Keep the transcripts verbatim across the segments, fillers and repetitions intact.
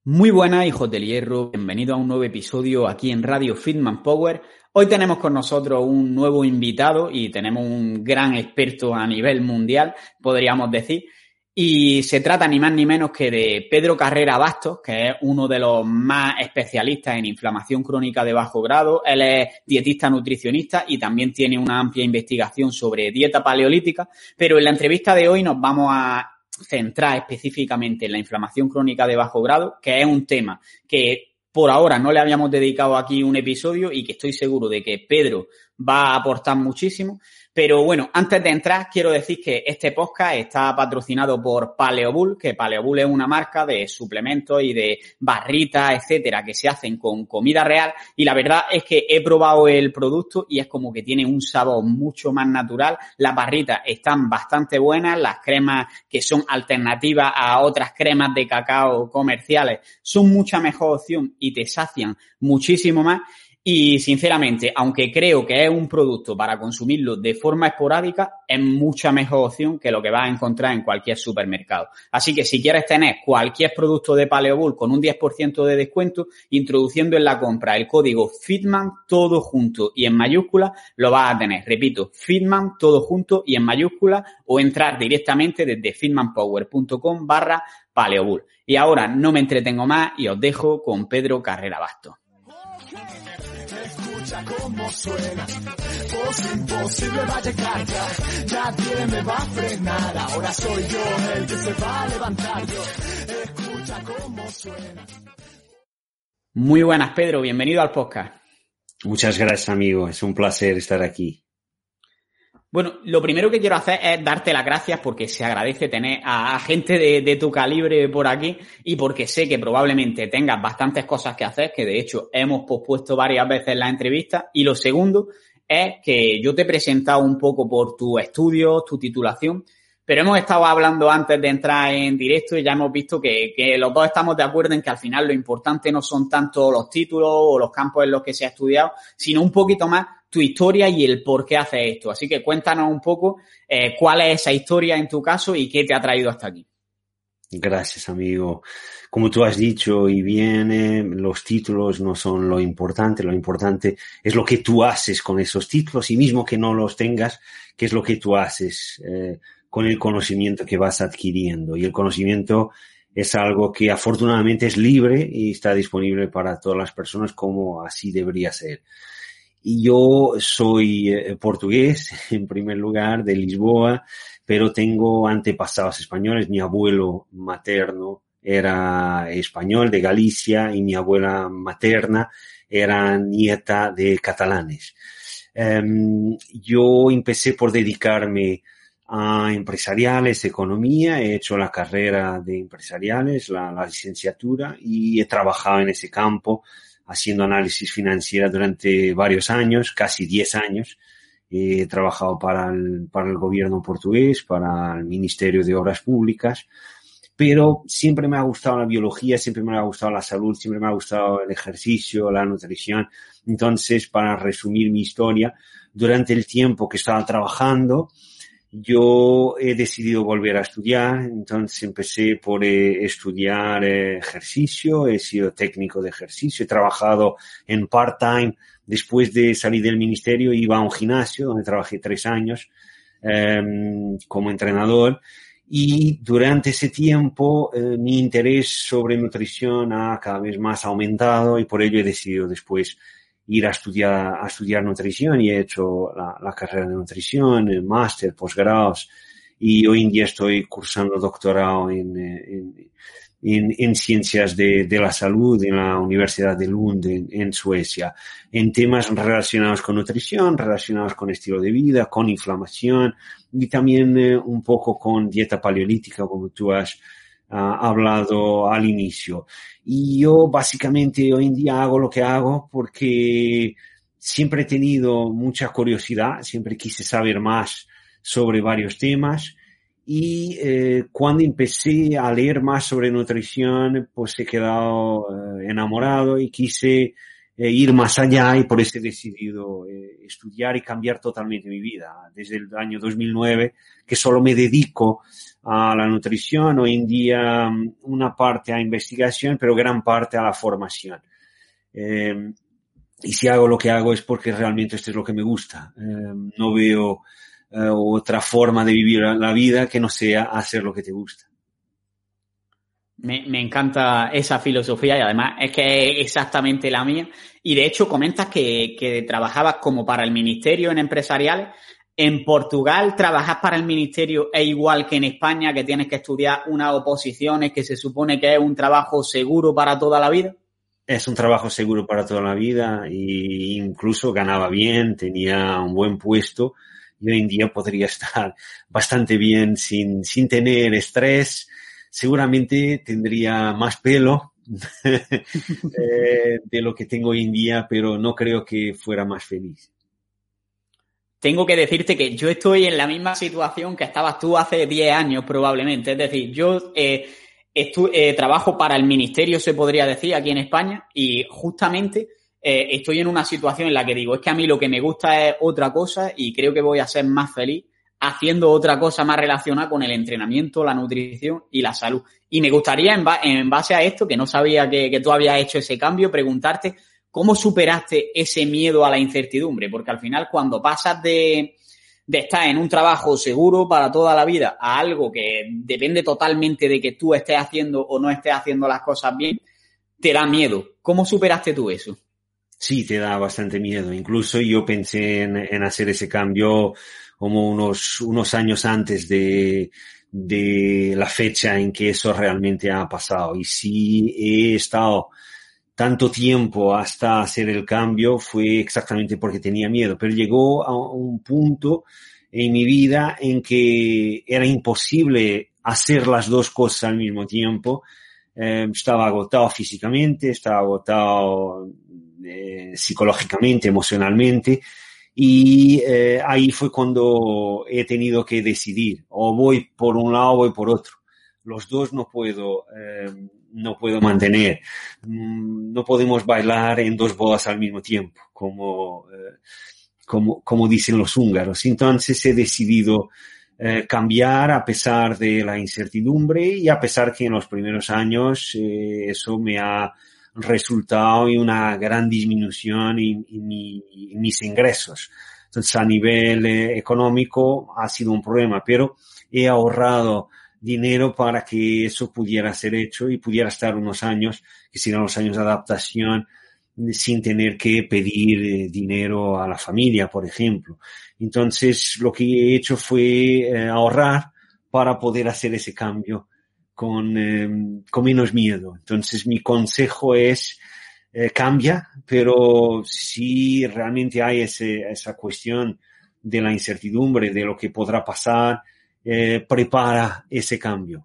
Muy buenas, hijos del hierro, bienvenidos a un nuevo episodio aquí en Radio Fitman Power. Hoy tenemos con nosotros un nuevo invitado y tenemos un gran experto a nivel mundial, podríamos decir, y se trata ni más ni menos que de Pedro Carrera Bastos, que es uno de los más especialistas en inflamación crónica de bajo grado. Él es dietista nutricionista y también tiene una amplia investigación sobre dieta paleolítica, pero en la entrevista de hoy nos vamos a centrar específicamente en la inflamación crónica de bajo grado, que es un tema que por ahora no le habíamos dedicado aquí un episodio y que estoy seguro de que Pedro va a aportar muchísimo. Pero bueno, antes de entrar, quiero decir que este podcast está patrocinado por Paleobull, que Paleobull es una marca de suplementos y de barritas, etcétera, que se hacen con comida real. Y la verdad es que he probado el producto y es como que tiene un sabor mucho más natural. Las barritas están bastante buenas, las cremas que son alternativas a otras cremas de cacao comerciales son mucha mejor opción y te sacian muchísimo más. Y sinceramente, aunque creo que es un producto para consumirlo de forma esporádica, es mucha mejor opción que lo que vas a encontrar en cualquier supermercado. Así que si quieres tener cualquier producto de Paleobull con un diez por ciento de descuento, introduciendo en la compra el código FITMAN todo junto y en mayúscula, lo vas a tener. Repito, FITMAN todo junto y en mayúscula, o entrar directamente desde fitmanpower.com barra Paleobull. Y ahora no me entretengo más y os dejo con Pedro Carrera Bastos. Cómo suena, voz imposible va a llegar ya, nadie me va a frenar, ahora soy yo el que se va a levantar yo, escucha cómo suena. Muy buenas, Pedro, bienvenido al podcast. Muchas gracias, amigo, es un placer estar aquí. Bueno, lo primero que quiero hacer es darte las gracias porque se agradece tener a, a gente de, de tu calibre por aquí y porque sé que probablemente tengas bastantes cosas que hacer, que de hecho hemos pospuesto varias veces la entrevista. Y lo segundo es que yo te he presentado un poco por tu estudio, tu titulación, pero hemos estado hablando antes de entrar en directo y ya hemos visto que, que los dos estamos de acuerdo en que al final lo importante no son tanto los títulos o los campos en los que se ha estudiado, sino un poquito más tu historia y el por qué haces esto. Así que cuéntanos un poco eh, cuál es esa historia en tu caso y qué te ha traído hasta aquí. Gracias, amigo. Como tú has dicho y bien, eh, los títulos no son lo importante, lo importante es lo que tú haces con esos títulos y mismo que no los tengas, qué es lo que tú haces eh, con el conocimiento que vas adquiriendo. Y el conocimiento es algo que afortunadamente es libre y está disponible para todas las personas como así debería ser. Y yo soy eh, portugués, en primer lugar, de Lisboa, pero tengo antepasados españoles. Mi abuelo materno era español, de Galicia, y mi abuela materna era nieta de catalanes. Um, yo empecé por dedicarme a empresariales, economía, he hecho la carrera de empresariales, la, la licenciatura, y he trabajado en ese campo haciendo análisis financiera durante varios años, casi diez años. He trabajado para el, para el gobierno portugués, para el Ministerio de Obras Públicas, pero siempre me ha gustado la biología, siempre me ha gustado la salud, siempre me ha gustado el ejercicio, la nutrición. Entonces, para resumir mi historia, durante el tiempo que estaba trabajando, yo he decidido volver a estudiar, entonces empecé por eh, estudiar eh, ejercicio, he sido técnico de ejercicio, he trabajado en part-time, después de salir del ministerio iba a un gimnasio donde trabajé tres años eh, como entrenador y durante ese tiempo eh, mi interés sobre nutrición ha cada vez más aumentado y por ello he decidido después ir a estudiar, a estudiar nutrición y he hecho la, la carrera de nutrición, el máster, posgrados y hoy en día estoy cursando doctorado en, en, en, en ciencias de, de la salud en la Universidad de Lund en, en Suecia, en temas relacionados con nutrición, relacionados con estilo de vida, con inflamación y también eh, un poco con dieta paleolítica como tú has Uh, hablado al inicio. Y yo básicamente hoy en día hago lo que hago porque siempre he tenido mucha curiosidad, siempre quise saber más sobre varios temas y eh, cuando empecé a leer más sobre nutrición pues he quedado eh, enamorado y quise eh, ir más allá y por eso he decidido eh, estudiar y cambiar totalmente mi vida. Desde el año dos mil nueve que solo me dedico a la nutrición, hoy en día una parte a investigación, pero gran parte a la formación. Eh, y si hago lo que hago es porque realmente esto es lo que me gusta. Eh, no veo eh, otra forma de vivir la vida que no sea hacer lo que te gusta. Me, me encanta esa filosofía y además es que es exactamente la mía. Y de hecho comentas que, que trabajabas como para el ministerio en empresariales. ¿En Portugal trabajas para el ministerio es igual que en España, que tienes que estudiar unas oposiciones que se supone que es un trabajo seguro para toda la vida? Es un trabajo seguro para toda la vida e incluso ganaba bien, tenía un buen puesto y hoy en día podría estar bastante bien sin, sin tener estrés. Seguramente tendría más pelo eh, de lo que tengo hoy en día, pero no creo que fuera más feliz. Tengo que decirte que yo estoy en la misma situación que estabas tú hace diez años probablemente. Es decir, yo eh, estu- eh, trabajo para el ministerio, se podría decir, aquí en España y justamente eh, estoy en una situación en la que digo, es que a mí lo que me gusta es otra cosa y creo que voy a ser más feliz haciendo otra cosa más relacionada con el entrenamiento, la nutrición y la salud. Y me gustaría, en, ba- en base a esto, que no sabía que, que tú habías hecho ese cambio, preguntarte ¿cómo superaste ese miedo a la incertidumbre? Porque al final, cuando pasas de, de estar en un trabajo seguro para toda la vida a algo que depende totalmente de que tú estés haciendo o no estés haciendo las cosas bien, te da miedo. ¿Cómo superaste tú eso? Sí, te da bastante miedo. Incluso yo pensé en, en hacer ese cambio como unos, unos años antes de, de la fecha en que eso realmente ha pasado. Y sí he estado tanto tiempo hasta hacer el cambio fue exactamente porque tenía miedo, pero llegó a un punto en mi vida en que era imposible hacer las dos cosas al mismo tiempo. Eh, estaba agotado físicamente, estaba agotado eh, psicológicamente, emocionalmente, y eh, ahí fue cuando he tenido que decidir, o voy por un lado o voy por otro. Los dos no puedo, eh, no puedo mantener. No podemos bailar en dos bodas al mismo tiempo, como, eh, como, como dicen los húngaros. Entonces he decidido eh, cambiar a pesar de la incertidumbre y a pesar que en los primeros años eh, eso me ha resultado en una gran disminución en, en, mi, en mis ingresos. Entonces a nivel eh, económico ha sido un problema, pero he ahorrado dinero para que eso pudiera ser hecho y pudiera estar unos años, que serán los años de adaptación, sin tener que pedir eh, dinero a la familia, por ejemplo. Entonces, lo que he hecho fue eh, ahorrar para poder hacer ese cambio con, eh, con menos miedo. Entonces, mi consejo es eh, cambia, pero si realmente hay ese, esa cuestión de la incertidumbre, de lo que podrá pasar, Eh, prepara ese cambio.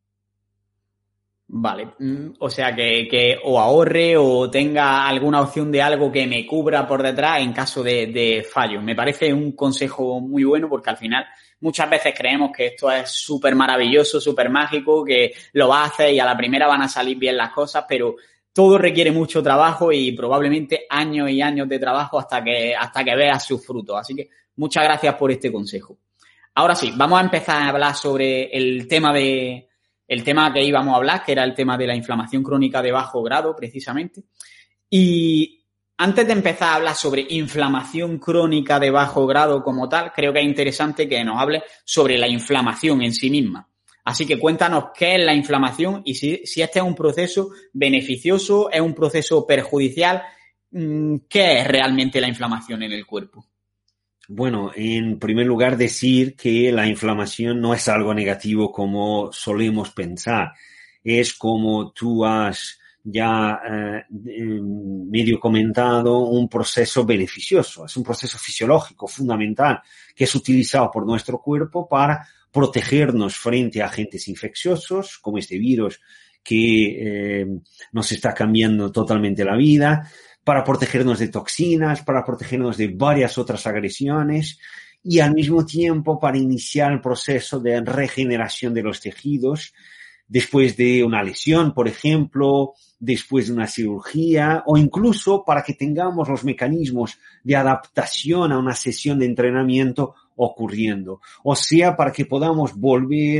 Vale, o sea que, que o ahorre o tenga alguna opción de algo que me cubra por detrás en caso de, de fallo. Me parece un consejo muy bueno porque al final muchas veces creemos que esto es súper maravilloso, súper mágico, que lo vas a hacer y a la primera van a salir bien las cosas, pero todo requiere mucho trabajo y probablemente años y años de trabajo hasta que, hasta que veas sus frutos. Así que muchas gracias por este consejo. Ahora sí, vamos a empezar a hablar sobre el tema de el tema que íbamos a hablar, que era el tema de la inflamación crónica de bajo grado, precisamente. Y antes de empezar a hablar sobre inflamación crónica de bajo grado como tal, creo que es interesante que nos hable sobre la inflamación en sí misma. Así que cuéntanos qué es la inflamación y si, si este es un proceso beneficioso, es un proceso perjudicial. ¿Qué es realmente la inflamación en el cuerpo? Bueno, en primer lugar decir que la inflamación no es algo negativo como solemos pensar. Es como tú has ya eh, medio comentado, un proceso beneficioso. Es un proceso fisiológico fundamental que es utilizado por nuestro cuerpo para protegernos frente a agentes infecciosos como este virus que eh, nos está cambiando totalmente la vida, para protegernos de toxinas, para protegernos de varias otras agresiones y al mismo tiempo para iniciar el proceso de regeneración de los tejidos después de una lesión, por ejemplo, después de una cirugía o incluso para que tengamos los mecanismos de adaptación a una sesión de entrenamiento ocurriendo. O sea, para que podamos volver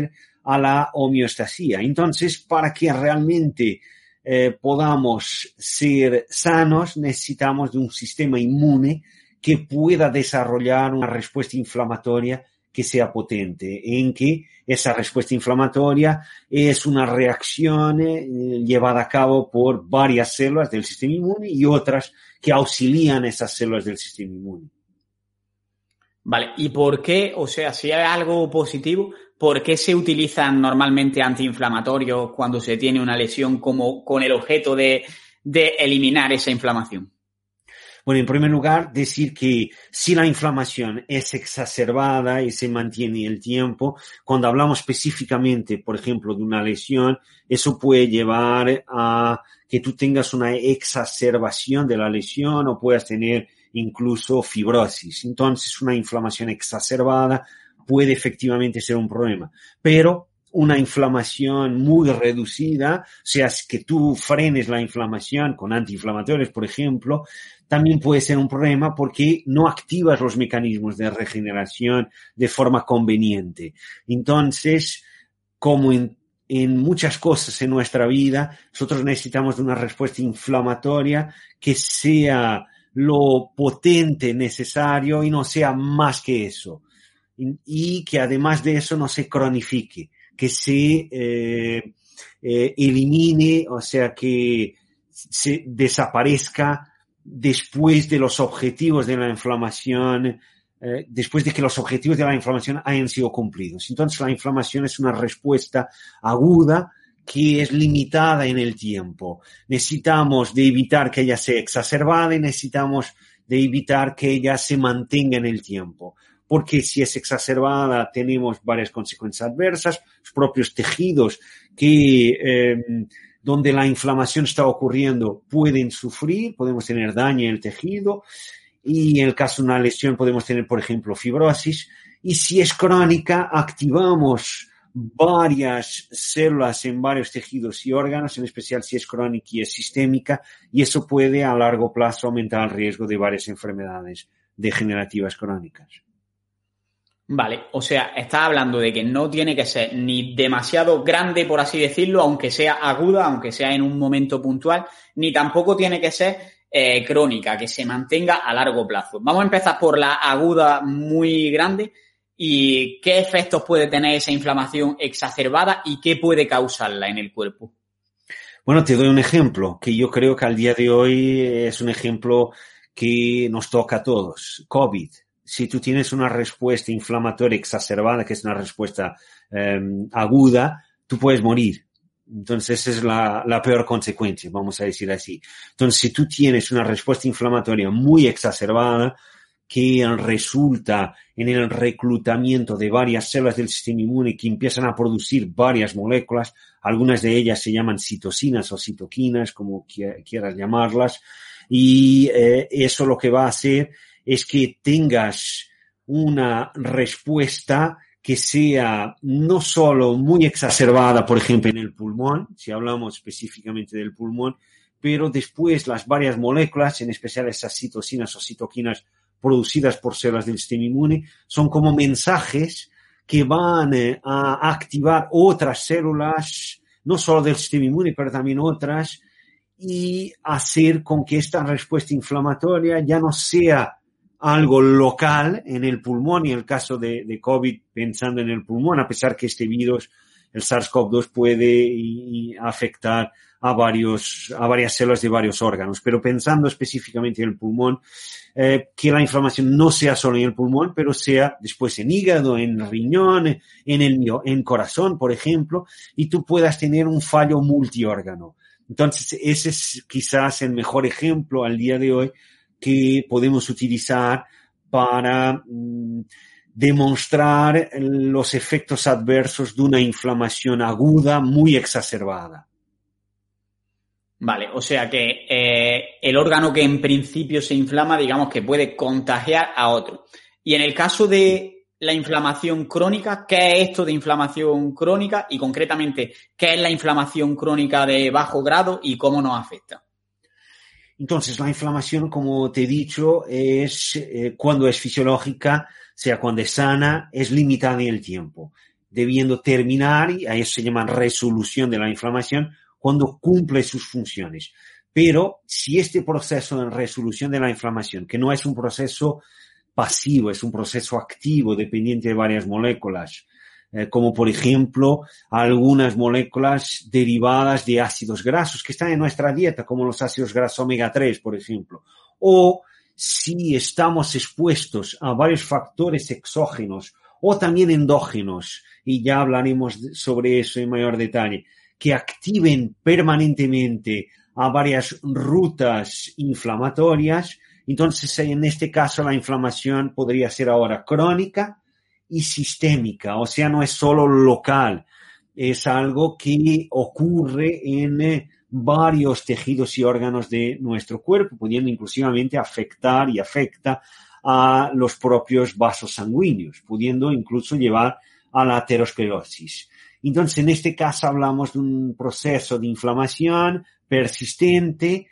a la homeostasia. Entonces, para que realmente eh, podamos ser sanos, necesitamos de un sistema inmune que pueda desarrollar una respuesta inflamatoria que sea potente, en que esa respuesta inflamatoria es una reacción eh, llevada a cabo por varias células del sistema inmune y otras que auxilian esas células del sistema inmune. Vale, ¿y por qué, o sea, si hay algo positivo, por qué se utilizan normalmente antiinflamatorios cuando se tiene una lesión como con el objeto de, de eliminar esa inflamación? Bueno, en primer lugar, decir que si la inflamación es exacerbada y se mantiene el tiempo, cuando hablamos específicamente, por ejemplo, de una lesión, eso puede llevar a que tú tengas una exacerbación de la lesión o puedas tener incluso fibrosis. Entonces, una inflamación exacerbada puede efectivamente ser un problema. Pero una inflamación muy reducida, o sea, que tú frenes la inflamación con antiinflamatorios, por ejemplo, también puede ser un problema porque no activas los mecanismos de regeneración de forma conveniente. Entonces, como en, en muchas cosas en nuestra vida, nosotros necesitamos de una respuesta inflamatoria que sea lo potente necesario y no sea más que eso. Y, y que además de eso no se cronifique, que se eh, eh, elimine, o sea, que se desaparezca después de los objetivos de la inflamación, eh, después de que los objetivos de la inflamación hayan sido cumplidos. Entonces, la inflamación es una respuesta aguda que es limitada en el tiempo. Necesitamos de evitar que ella sea exacerbada y necesitamos de evitar que ella se mantenga en el tiempo. Porque si es exacerbada tenemos varias consecuencias adversas, los propios tejidos que eh, donde la inflamación está ocurriendo pueden sufrir, podemos tener daño en el tejido y en el caso de una lesión podemos tener, por ejemplo, fibrosis. Y si es crónica, activamos varias células en varios tejidos y órganos, en especial si es crónica y es sistémica, y eso puede a largo plazo aumentar el riesgo de varias enfermedades degenerativas crónicas. Vale, o sea, estás hablando de que no tiene que ser ni demasiado grande, por así decirlo, aunque sea aguda, aunque sea en un momento puntual, ni tampoco tiene que ser eh, crónica, que se mantenga a largo plazo. Vamos a empezar por la aguda muy grande y qué efectos puede tener esa inflamación exacerbada y qué puede causarla en el cuerpo. Bueno, te doy un ejemplo que yo creo que al día de hoy es un ejemplo que nos toca a todos. COVID. Si tú tienes una respuesta inflamatoria exacerbada, que es una respuesta eh, aguda, tú puedes morir. Entonces, esa es la, la peor consecuencia, vamos a decir así. Entonces, si tú tienes una respuesta inflamatoria muy exacerbada, que resulta en el reclutamiento de varias células del sistema inmune que empiezan a producir varias moléculas, algunas de ellas se llaman citocinas o citoquinas, como quieras llamarlas, y eh, eso lo que va a hacer es que tengas una respuesta que sea no solo muy exacerbada, por ejemplo, en el pulmón, si hablamos específicamente del pulmón, pero después las varias moléculas, en especial esas citocinas o citoquinas producidas por células del sistema inmune, son como mensajes que van eh, a activar otras células, no solo del sistema inmune, pero también otras, y hacer con que esta respuesta inflamatoria ya no sea algo local en el pulmón, y en el caso de, de COVID, pensando en el pulmón, a pesar que este virus, el SARS-CoV dos, puede y, y afectar a varios, a varias células de varios órganos, pero pensando específicamente en el pulmón, eh, que la inflamación no sea solo en el pulmón, pero sea después en hígado, en riñón, en el en corazón, por ejemplo, y tú puedas tener un fallo multiórgano. Entonces, ese es quizás el mejor ejemplo al día de hoy que podemos utilizar para mmm, demostrar los efectos adversos de una inflamación aguda muy exacerbada. Vale, o sea que eh, el órgano que en principio se inflama, digamos que puede contagiar a otro. Y en el caso de la inflamación crónica, ¿qué es esto de inflamación crónica? Y concretamente, ¿qué es la inflamación crónica de bajo grado y cómo nos afecta? Entonces, la inflamación, como te he dicho, es eh, cuando es fisiológica, o sea, cuando es sana, es limitada en el tiempo. debiendo terminar, y a eso se llama resolución de la inflamación, cuando cumple sus funciones. Pero si este proceso de resolución de la inflamación, que no es un proceso pasivo, es un proceso activo, dependiente de varias moléculas, eh, como por ejemplo algunas moléculas derivadas de ácidos grasos que están en nuestra dieta, como los ácidos grasos omega tres, por ejemplo, o si estamos expuestos a varios factores exógenos o también endógenos, y ya hablaremos sobre eso en mayor detalle, que activen permanentemente a varias rutas inflamatorias. Entonces, en este caso, la inflamación podría ser ahora crónica y sistémica, o sea, no es solo local, es algo que ocurre en eh, varios tejidos y órganos de nuestro cuerpo, pudiendo inclusivamente afectar y afecta a los propios vasos sanguíneos, pudiendo incluso llevar a la aterosclerosis. Entonces, en este caso hablamos de un proceso de inflamación persistente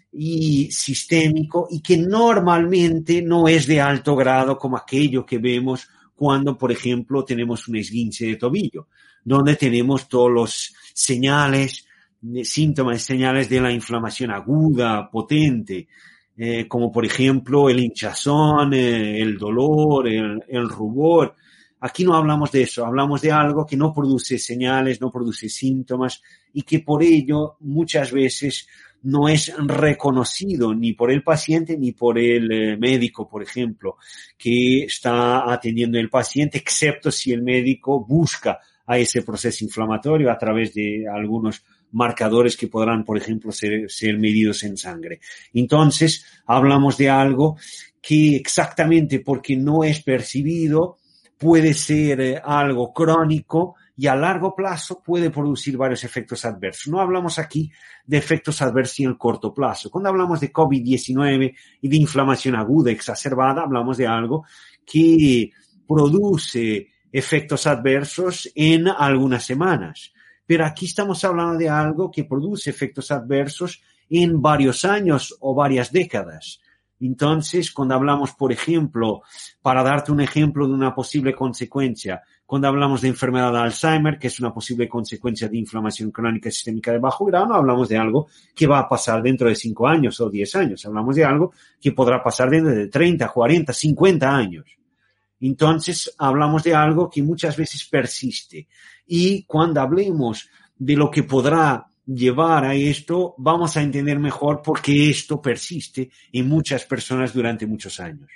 y sistémico, y que normalmente no es de alto grado como aquello que vemos cuando, por ejemplo, tenemos un esguince de tobillo, donde tenemos todos los señales, síntomas y señales de la inflamación aguda, potente, eh, como por ejemplo el hinchazón, eh, el dolor, el, el rubor. Aquí no hablamos de eso, hablamos de algo que no produce señales, no produce síntomas, y que por ello muchas veces no es reconocido ni por el paciente ni por el eh, médico, por ejemplo, que está atendiendo al paciente, excepto si el médico busca a ese proceso inflamatorio a través de algunos marcadores que podrán, por ejemplo, ser, ser medidos en sangre. Entonces, hablamos de algo que exactamente porque no es percibido, puede ser eh, algo crónico y a largo plazo puede producir varios efectos adversos. No hablamos aquí de efectos adversos en el corto plazo. Cuando hablamos de COVID diecinueve y de inflamación aguda exacerbada, hablamos de algo que produce efectos adversos en algunas semanas. Pero aquí estamos hablando de algo que produce efectos adversos en varios años o varias décadas. Entonces, cuando hablamos, por ejemplo, para darte un ejemplo de una posible consecuencia, cuando hablamos de enfermedad de Alzheimer, que es una posible consecuencia de inflamación crónica sistémica de bajo grado, no hablamos de algo que va a pasar dentro de cinco años o diez años. Hablamos de algo que podrá pasar dentro de treinta, cuarenta, cincuenta años. Entonces, hablamos de algo que muchas veces persiste. Y cuando hablemos de lo que podrá llevar a esto, vamos a entender mejor por qué esto persiste en muchas personas durante muchos años.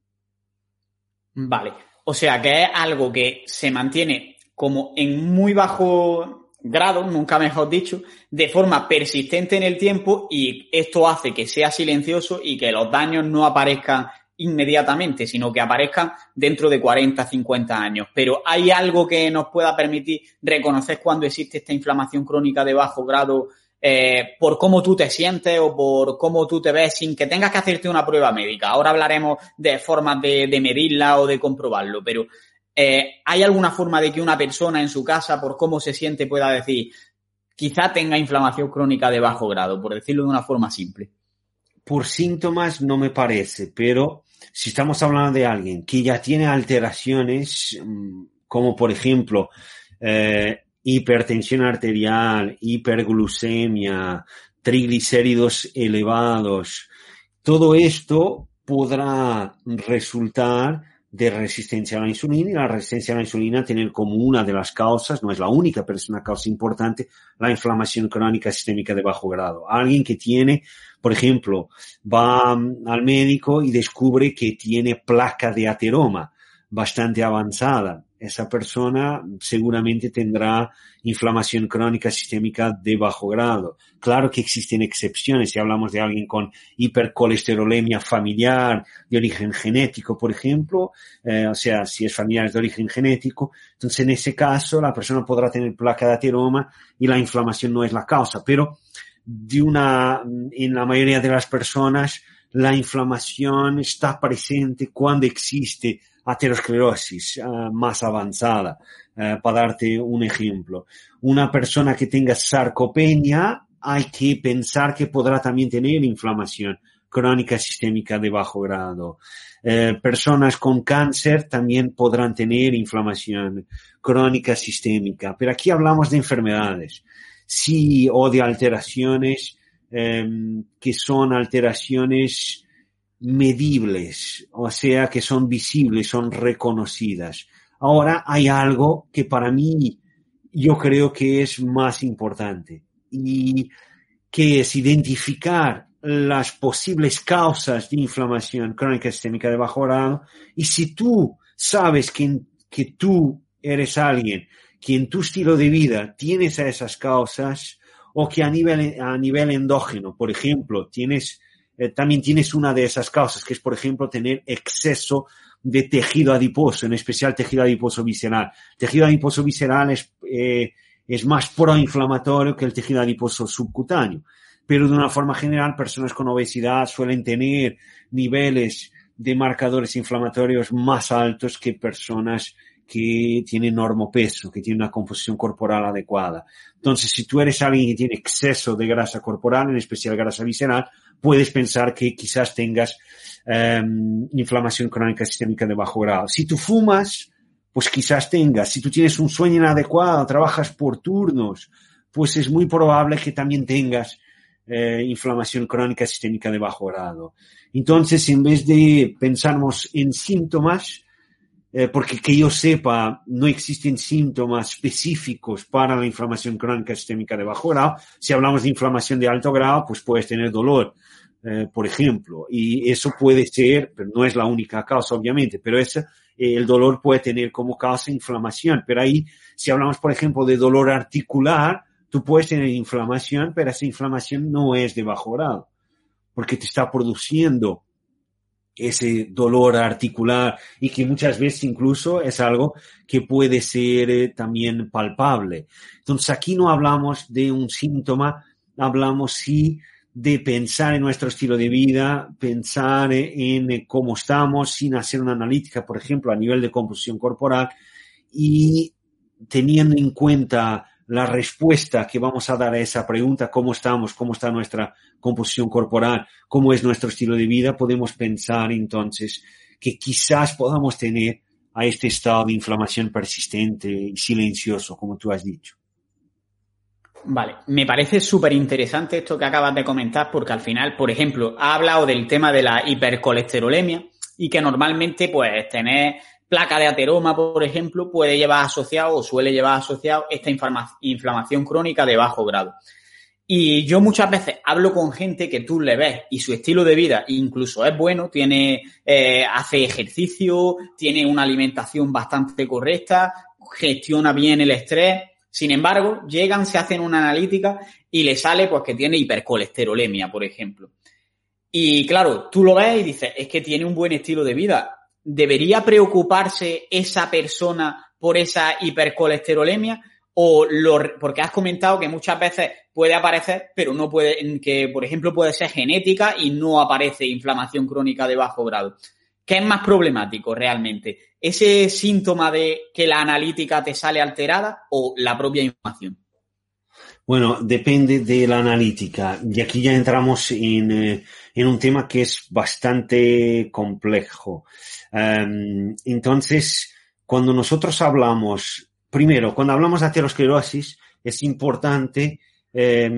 Vale, o sea que es algo que se mantiene como en muy bajo grado, nunca mejor dicho, de forma persistente en el tiempo, y esto hace que sea silencioso y que los daños no aparezcan inmediatamente, sino que aparezcan dentro de cuarenta, cincuenta años. Pero ¿hay algo que nos pueda permitir reconocer cuando existe esta inflamación crónica de bajo grado eh, por cómo tú te sientes o por cómo tú te ves sin que tengas que hacerte una prueba médica? Ahora hablaremos de formas de, de medirla o de comprobarlo, pero eh, ¿hay alguna forma de que una persona en su casa, por cómo se siente, pueda decir quizá tenga inflamación crónica de bajo grado, por decirlo de una forma simple? Por síntomas no me parece, pero si estamos hablando de alguien que ya tiene alteraciones, como por ejemplo eh, hipertensión arterial, hiperglucemia, triglicéridos elevados, todo esto podrá resultar de resistencia a la insulina, y la resistencia a la insulina tiene como una de las causas, no es la única, pero es una causa importante, la inflamación crónica sistémica de bajo grado. Alguien que tiene, por ejemplo, va al médico y descubre que tiene placa de ateroma bastante avanzada. Esa persona seguramente tendrá inflamación crónica sistémica de bajo grado. Claro que existen excepciones. Si hablamos de alguien con hipercolesterolemia familiar de origen genético, por ejemplo, eh, o sea, si es familiar de origen genético, entonces en ese caso la persona podrá tener placa de ateroma y la inflamación no es la causa. Pero de una, en la mayoría de las personas, la inflamación está presente cuando existe aterosclerosis uh, más avanzada. Uh, para darte un ejemplo, una persona que tenga sarcopenia, hay que pensar que podrá también tener inflamación crónica sistémica de bajo grado. Eh, personas con cáncer también podrán tener inflamación crónica sistémica, pero aquí hablamos de enfermedades, sí, o de alteraciones eh, que son alteraciones medibles, o sea, que son visibles, son reconocidas. Ahora hay algo que para mí yo creo que es más importante, y que es identificar las posibles causas de inflamación crónica sistémica de bajo grado. Y si tú sabes que, que tú eres alguien que en tu estilo de vida tienes a esas causas, o que a nivel, a nivel endógeno, por ejemplo, tienes, eh, también tienes una de esas causas, que es, por ejemplo, tener exceso de tejido adiposo, en especial tejido adiposo visceral. Tejido adiposo visceral es, eh, es más proinflamatorio que el tejido adiposo subcutáneo. Pero de una forma general, personas con obesidad suelen tener niveles de marcadores inflamatorios más altos que personas que tienen normopeso, que tienen una composición corporal adecuada. Entonces, si tú eres alguien que tiene exceso de grasa corporal, en especial grasa visceral, puedes pensar que quizás tengas um, inflamación crónica sistémica de bajo grado. Si tú fumas, pues quizás tengas. Si tú tienes un sueño inadecuado, trabajas por turnos, pues es muy probable que también tengas Eh, inflamación crónica sistémica de bajo grado. Entonces, en vez de pensarnos en síntomas, eh, porque que yo sepa, no existen síntomas específicos para la inflamación crónica sistémica de bajo grado. Si hablamos de inflamación de alto grado, pues puedes tener dolor, eh, por ejemplo, y eso puede ser, pero no es la única causa, obviamente, pero ese, eh, el dolor puede tener como causa inflamación. Pero ahí, si hablamos, por ejemplo, de dolor articular, tú puedes tener inflamación, pero esa inflamación no es de bajo grado, porque te está produciendo ese dolor articular, y que muchas veces incluso es algo que puede ser eh, también palpable. Entonces, aquí no hablamos de un síntoma, hablamos sí de pensar en nuestro estilo de vida, pensar en cómo estamos, sin hacer una analítica, por ejemplo, a nivel de composición corporal, y teniendo en cuenta la respuesta que vamos a dar a esa pregunta, cómo estamos, cómo está nuestra composición corporal, cómo es nuestro estilo de vida, podemos pensar entonces que quizás podamos tener a este estado de inflamación persistente y silencioso, como tú has dicho. Vale, me parece súper interesante esto que acabas de comentar, porque al final, por ejemplo, ha hablado del tema de la hipercolesterolemia, y que normalmente pues tener placa de ateroma, por ejemplo, puede llevar asociado o suele llevar asociado esta inflama- inflamación crónica de bajo grado. Y yo muchas veces hablo con gente que tú le ves y su estilo de vida incluso es bueno, tiene, eh, hace ejercicio, tiene una alimentación bastante correcta, gestiona bien el estrés. Sin embargo, llegan, se hacen una analítica y le sale pues que tiene hipercolesterolemia, por ejemplo. Y claro, tú lo ves y dices, es que tiene un buen estilo de vida. ¿Debería preocuparse esa persona por esa hipercolesterolemia? O lo, porque has comentado que muchas veces puede aparecer, pero no puede, que por ejemplo puede ser genética y no aparece inflamación crónica de bajo grado. ¿Qué es más problemático realmente? ¿Ese síntoma de que la analítica te sale alterada o la propia inflamación? Bueno, depende de la analítica. Y aquí ya entramos en, eh, en un tema que es bastante complejo. Um, entonces, cuando nosotros hablamos, primero, cuando hablamos de aterosclerosis, es importante eh,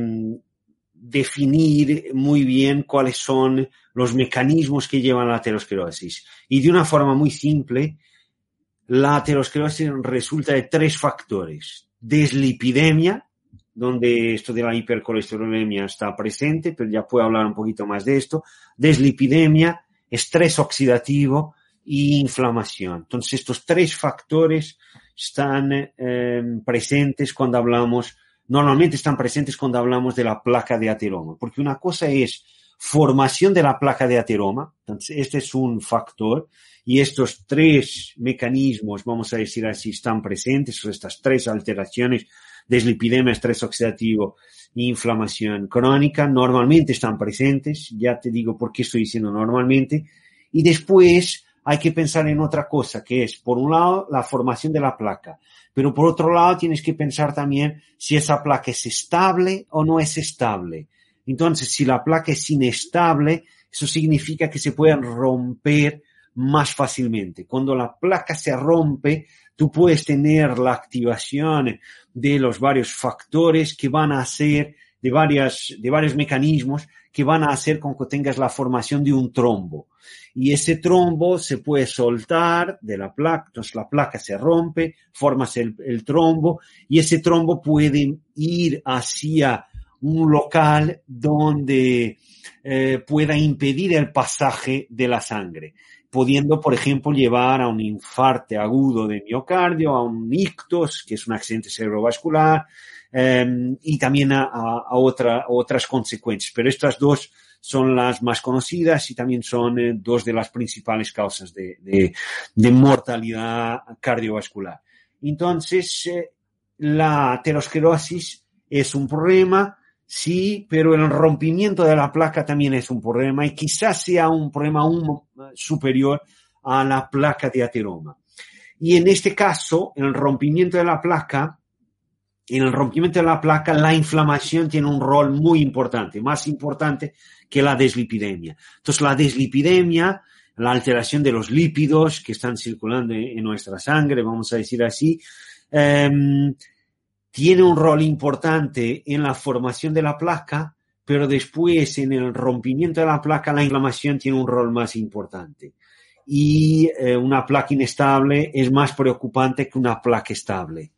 definir muy bien cuáles son los mecanismos que llevan a la aterosclerosis. Y de una forma muy simple, la aterosclerosis resulta de tres factores. Deslipidemia, donde esto de la hipercolesterolemia está presente, pero ya puedo hablar un poquito más de esto. Deslipidemia, estrés oxidativo y inflamación. Entonces, estos tres factores están eh, presentes cuando hablamos, normalmente están presentes cuando hablamos de la placa de ateroma, porque una cosa es formación de la placa de ateroma, entonces este es un factor, y estos tres mecanismos, vamos a decir así, están presentes, estas tres alteraciones, deslipidemia, estrés oxidativo e inflamación crónica, normalmente están presentes, ya te digo por qué estoy diciendo normalmente, y después hay que pensar en otra cosa, que es, por un lado, la formación de la placa, pero por otro lado tienes que pensar también si esa placa es estable o no es estable. Entonces, si la placa es inestable, eso significa que se pueden romper más fácilmente. Cuando la placa se rompe, tú puedes tener la activación de los varios factores que van a hacer, de, varias, de varios mecanismos que van a hacer con que tengas la formación de un trombo. Y ese trombo se puede soltar de la placa, entonces la placa se rompe, formas el, el trombo, y ese trombo puede ir hacia un local donde eh, pueda impedir el pasaje de la sangre, pudiendo, por ejemplo, llevar a un infarto agudo de miocardio, a un ictus, que es un accidente cerebrovascular, eh, y también a, a, a, otra, a otras consecuencias. Pero estas dos son las más conocidas y también son eh, dos de las principales causas de, de, de mortalidad cardiovascular. Entonces, eh, la aterosclerosis es un problema, sí, pero el rompimiento de la placa también es un problema y quizás sea un problema aún superior a la placa de ateroma. Y en este caso, el rompimiento de la placa, en el rompimiento de la placa, la inflamación tiene un rol muy importante, más importante que la deslipidemia. Entonces, la deslipidemia, la alteración de los lípidos que están circulando en nuestra sangre, vamos a decir así, eh, tiene un rol importante en la formación de la placa, pero después en el rompimiento de la placa la inflamación tiene un rol más importante. Y eh, una placa inestable es más preocupante que una placa estable.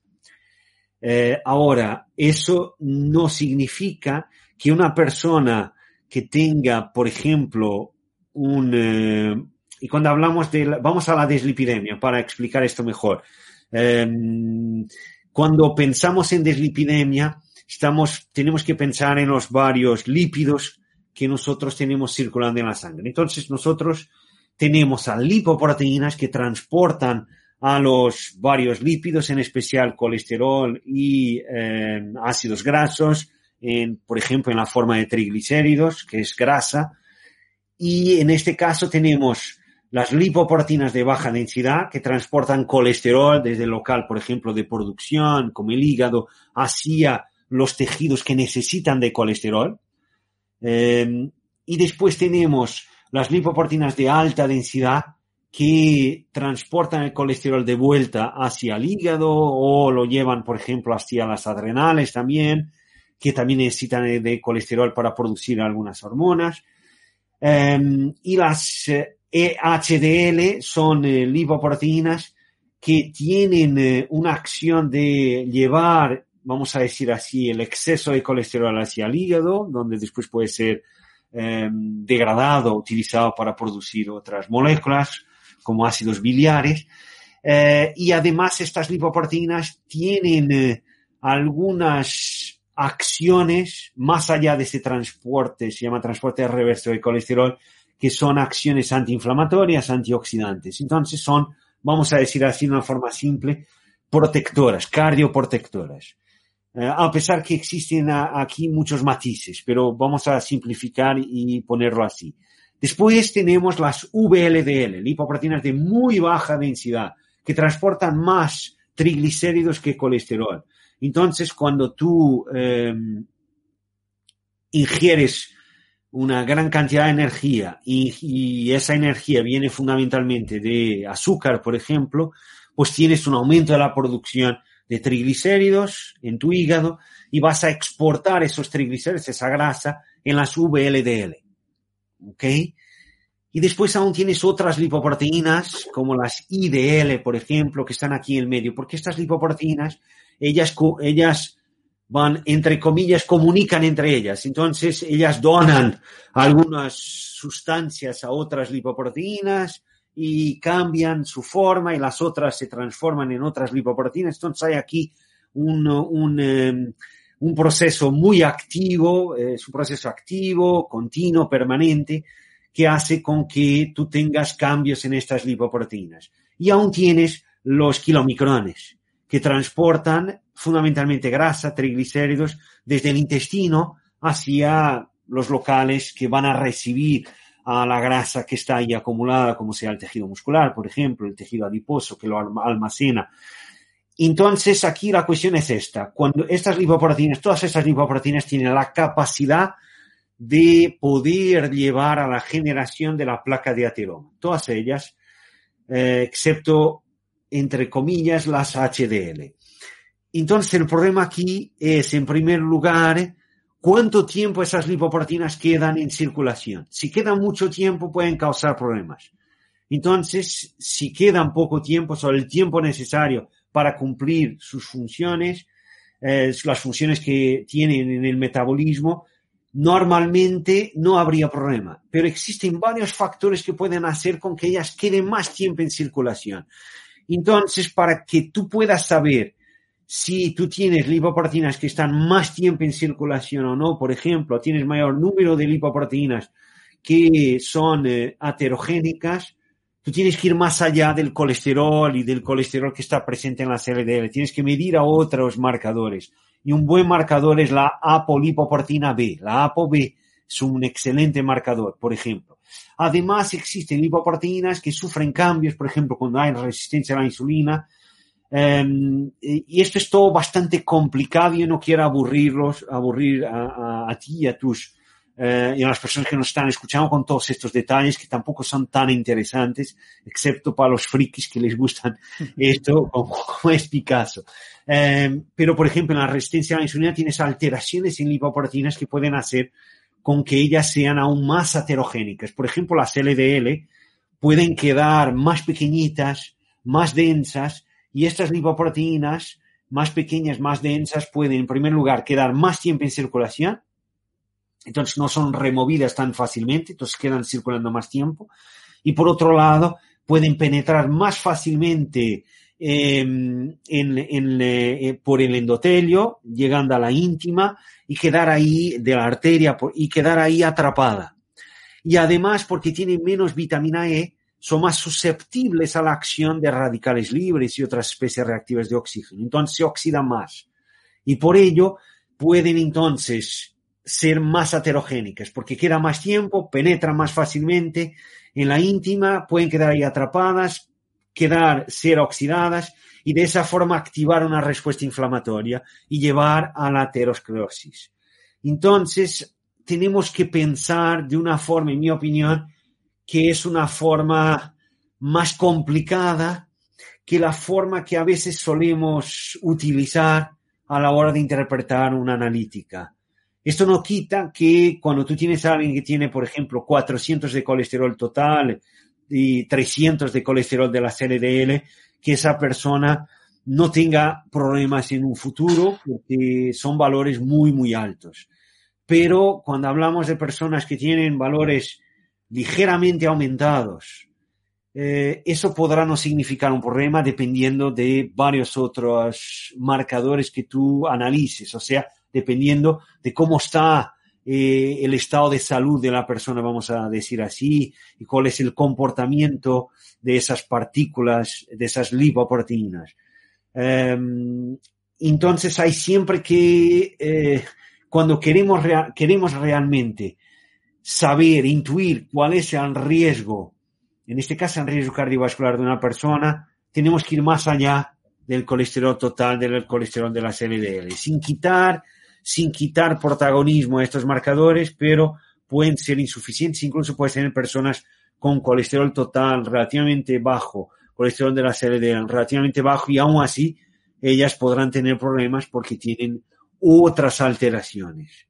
Eh, ahora, eso no significa que una persona que tenga, por ejemplo, un... Eh, y cuando hablamos de... La, vamos a la deslipidemia para explicar esto mejor. Eh, Cuando pensamos en deslipidemia, estamos, tenemos que pensar en los varios lípidos que nosotros tenemos circulando en la sangre. Entonces, nosotros tenemos a lipoproteínas que transportan a los varios lípidos, en especial colesterol y eh, ácidos grasos, en, por ejemplo, en la forma de triglicéridos, que es grasa. Y en este caso tenemos las lipoproteínas de baja densidad que transportan colesterol desde el local, por ejemplo, de producción, como el hígado, hacia los tejidos que necesitan de colesterol. Eh, y después tenemos las lipoproteínas de alta densidad que transportan el colesterol de vuelta hacia el hígado o lo llevan, por ejemplo, hacia las adrenales también, que también necesitan de, de colesterol para producir algunas hormonas. Eh, y las eh, E H D L son eh, lipoproteínas que tienen eh, una acción de llevar, vamos a decir así, el exceso de colesterol hacia el hígado, donde después puede ser eh, degradado, utilizado para producir otras moléculas, como ácidos biliares. Eh, y además estas lipoproteínas tienen eh, algunas acciones más allá de ese transporte, se llama transporte reverso de colesterol, que son acciones antiinflamatorias, antioxidantes. Entonces son, vamos a decir así de una forma simple, protectoras, cardioprotectoras. Eh, a pesar que existen a, aquí muchos matices, pero vamos a simplificar y ponerlo así. Después tenemos las V L D L, lipoproteínas de muy baja densidad, que transportan más triglicéridos que colesterol. Entonces, cuando tú eh, ingieres una gran cantidad de energía y, y esa energía viene fundamentalmente de azúcar, por ejemplo, pues tienes un aumento de la producción de triglicéridos en tu hígado y vas a exportar esos triglicéridos, esa grasa, en las V L D L. ¿Ok? Y después aún tienes otras lipoproteínas, como las I D L, por ejemplo, que están aquí en el medio, porque estas lipoproteínas, ellas, ellas van, entre comillas, comunican entre ellas. Entonces, ellas donan algunas sustancias a otras lipoproteínas y cambian su forma y las otras se transforman en otras lipoproteínas. Entonces, hay aquí un, un, um, un proceso muy activo, eh, es un proceso activo, continuo, permanente, que hace con que tú tengas cambios en estas lipoproteínas. Y aún tienes los kilomicrones, que transportan fundamentalmente grasa, triglicéridos, desde el intestino hacia los locales que van a recibir a la grasa que está ahí acumulada, como sea el tejido muscular, por ejemplo, el tejido adiposo que lo almacena. Entonces, aquí la cuestión es esta. Cuando estas lipoproteínas, todas estas lipoproteínas tienen la capacidad de poder llevar a la generación de la placa de ateroma. Todas ellas, eh, excepto, entre comillas, las H D L. Entonces, el problema aquí es, en primer lugar, cuánto tiempo esas lipoproteínas quedan en circulación. Si quedan mucho tiempo, pueden causar problemas. Entonces, si quedan poco tiempo, sobre el tiempo necesario para cumplir sus funciones, eh, las funciones que tienen en el metabolismo, normalmente no habría problema. Pero existen varios factores que pueden hacer con que ellas queden más tiempo en circulación. Entonces, para que tú puedas saber si tú tienes lipoproteínas que están más tiempo en circulación o no, por ejemplo, tienes mayor número de lipoproteínas que son eh, aterogénicas, tú tienes que ir más allá del colesterol y del colesterol que está presente en la L D L. Tienes que medir a otros marcadores. Y un buen marcador es la apolipoproteína B. La ApoB es un excelente marcador, por ejemplo. Además, existen lipoproteínas que sufren cambios, por ejemplo, cuando hay resistencia a la insulina. Um, y esto es todo bastante complicado. Yo no quiero aburrirlos, aburrir a, a, a ti y a tus uh, y a las personas que nos están escuchando con todos estos detalles que tampoco son tan interesantes, excepto para los frikis que les gustan esto, como, como es mi caso. Um, pero, por ejemplo, en la resistencia a la insulina tienes alteraciones en lipoproteínas que pueden hacer con que ellas sean aún más aterogénicas. Por ejemplo, las L D L pueden quedar más pequeñitas, más densas. Y estas lipoproteínas más pequeñas, más densas, pueden, en primer lugar, quedar más tiempo en circulación. Entonces, no son removidas tan fácilmente, entonces quedan circulando más tiempo. Y, por otro lado, pueden penetrar más fácilmente eh, en, en, eh, por el endotelio, llegando a la íntima y quedar ahí, de la arteria, y quedar ahí atrapada. Y, además, porque tienen menos vitamina E, son más susceptibles a la acción de radicales libres y otras especies reactivas de oxígeno. Entonces se oxidan más. Y por ello pueden entonces ser más aterogénicas, porque queda más tiempo, penetran más fácilmente en la íntima, pueden quedar ahí atrapadas, quedar, ser oxidadas y de esa forma activar una respuesta inflamatoria y llevar a la aterosclerosis. Entonces tenemos que pensar de una forma, en mi opinión, que es una forma más complicada que la forma que a veces solemos utilizar a la hora de interpretar una analítica. Esto no quita que cuando tú tienes a alguien que tiene, por ejemplo, cuatrocientos de colesterol total y trescientos de colesterol de la L D L, que esa persona no tenga problemas en un futuro, porque son valores muy, muy altos. Pero cuando hablamos de personas que tienen valores ligeramente aumentados, eh, eso podrá no significar un problema dependiendo de varios otros marcadores que tú analices, o sea, dependiendo de cómo está eh, el estado de salud de la persona, vamos a decir así, y cuál es el comportamiento de esas partículas, de esas lipoproteínas. Eh, entonces hay siempre que, eh, cuando queremos, rea- queremos realmente saber, intuir cuál es el riesgo, en este caso el riesgo cardiovascular de una persona, tenemos que ir más allá del colesterol total, del colesterol de las L D L, sin quitar, sin quitar protagonismo a estos marcadores, pero pueden ser insuficientes, incluso pueden tener personas con colesterol total relativamente bajo, colesterol de las L D L relativamente bajo, y aún así ellas podrán tener problemas porque tienen otras alteraciones.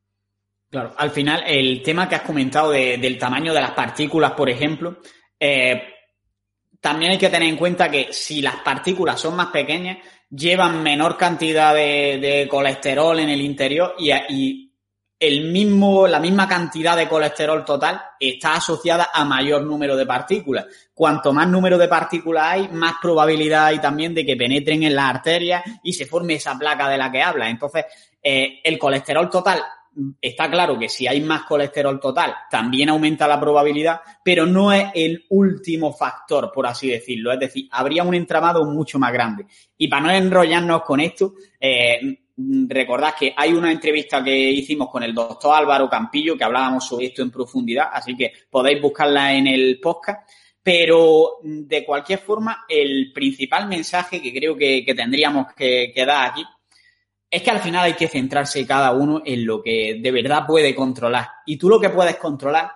Claro, al final el tema que has comentado de, del tamaño de las partículas, por ejemplo, eh, también hay que tener en cuenta que si las partículas son más pequeñas, llevan menor cantidad de, de colesterol en el interior y, y el mismo, la misma cantidad de colesterol total está asociada a mayor número de partículas. Cuanto más número de partículas hay, más probabilidad hay también de que penetren en las arterias y se forme esa placa de la que hablas. Entonces, eh, el colesterol total, está claro que si hay más colesterol total, también aumenta la probabilidad, pero no es el último factor, por así decirlo. Es decir, habría un entramado mucho más grande. Y para no enrollarnos con esto, eh, recordad que hay una entrevista que hicimos con el doctor Álvaro Campillo, que hablábamos sobre esto en profundidad, así que podéis buscarla en el podcast. Pero, de cualquier forma, el principal mensaje que creo que, que tendríamos que, que dar aquí es que al final hay que centrarse cada uno en lo que de verdad puede controlar. Y tú lo que puedes controlar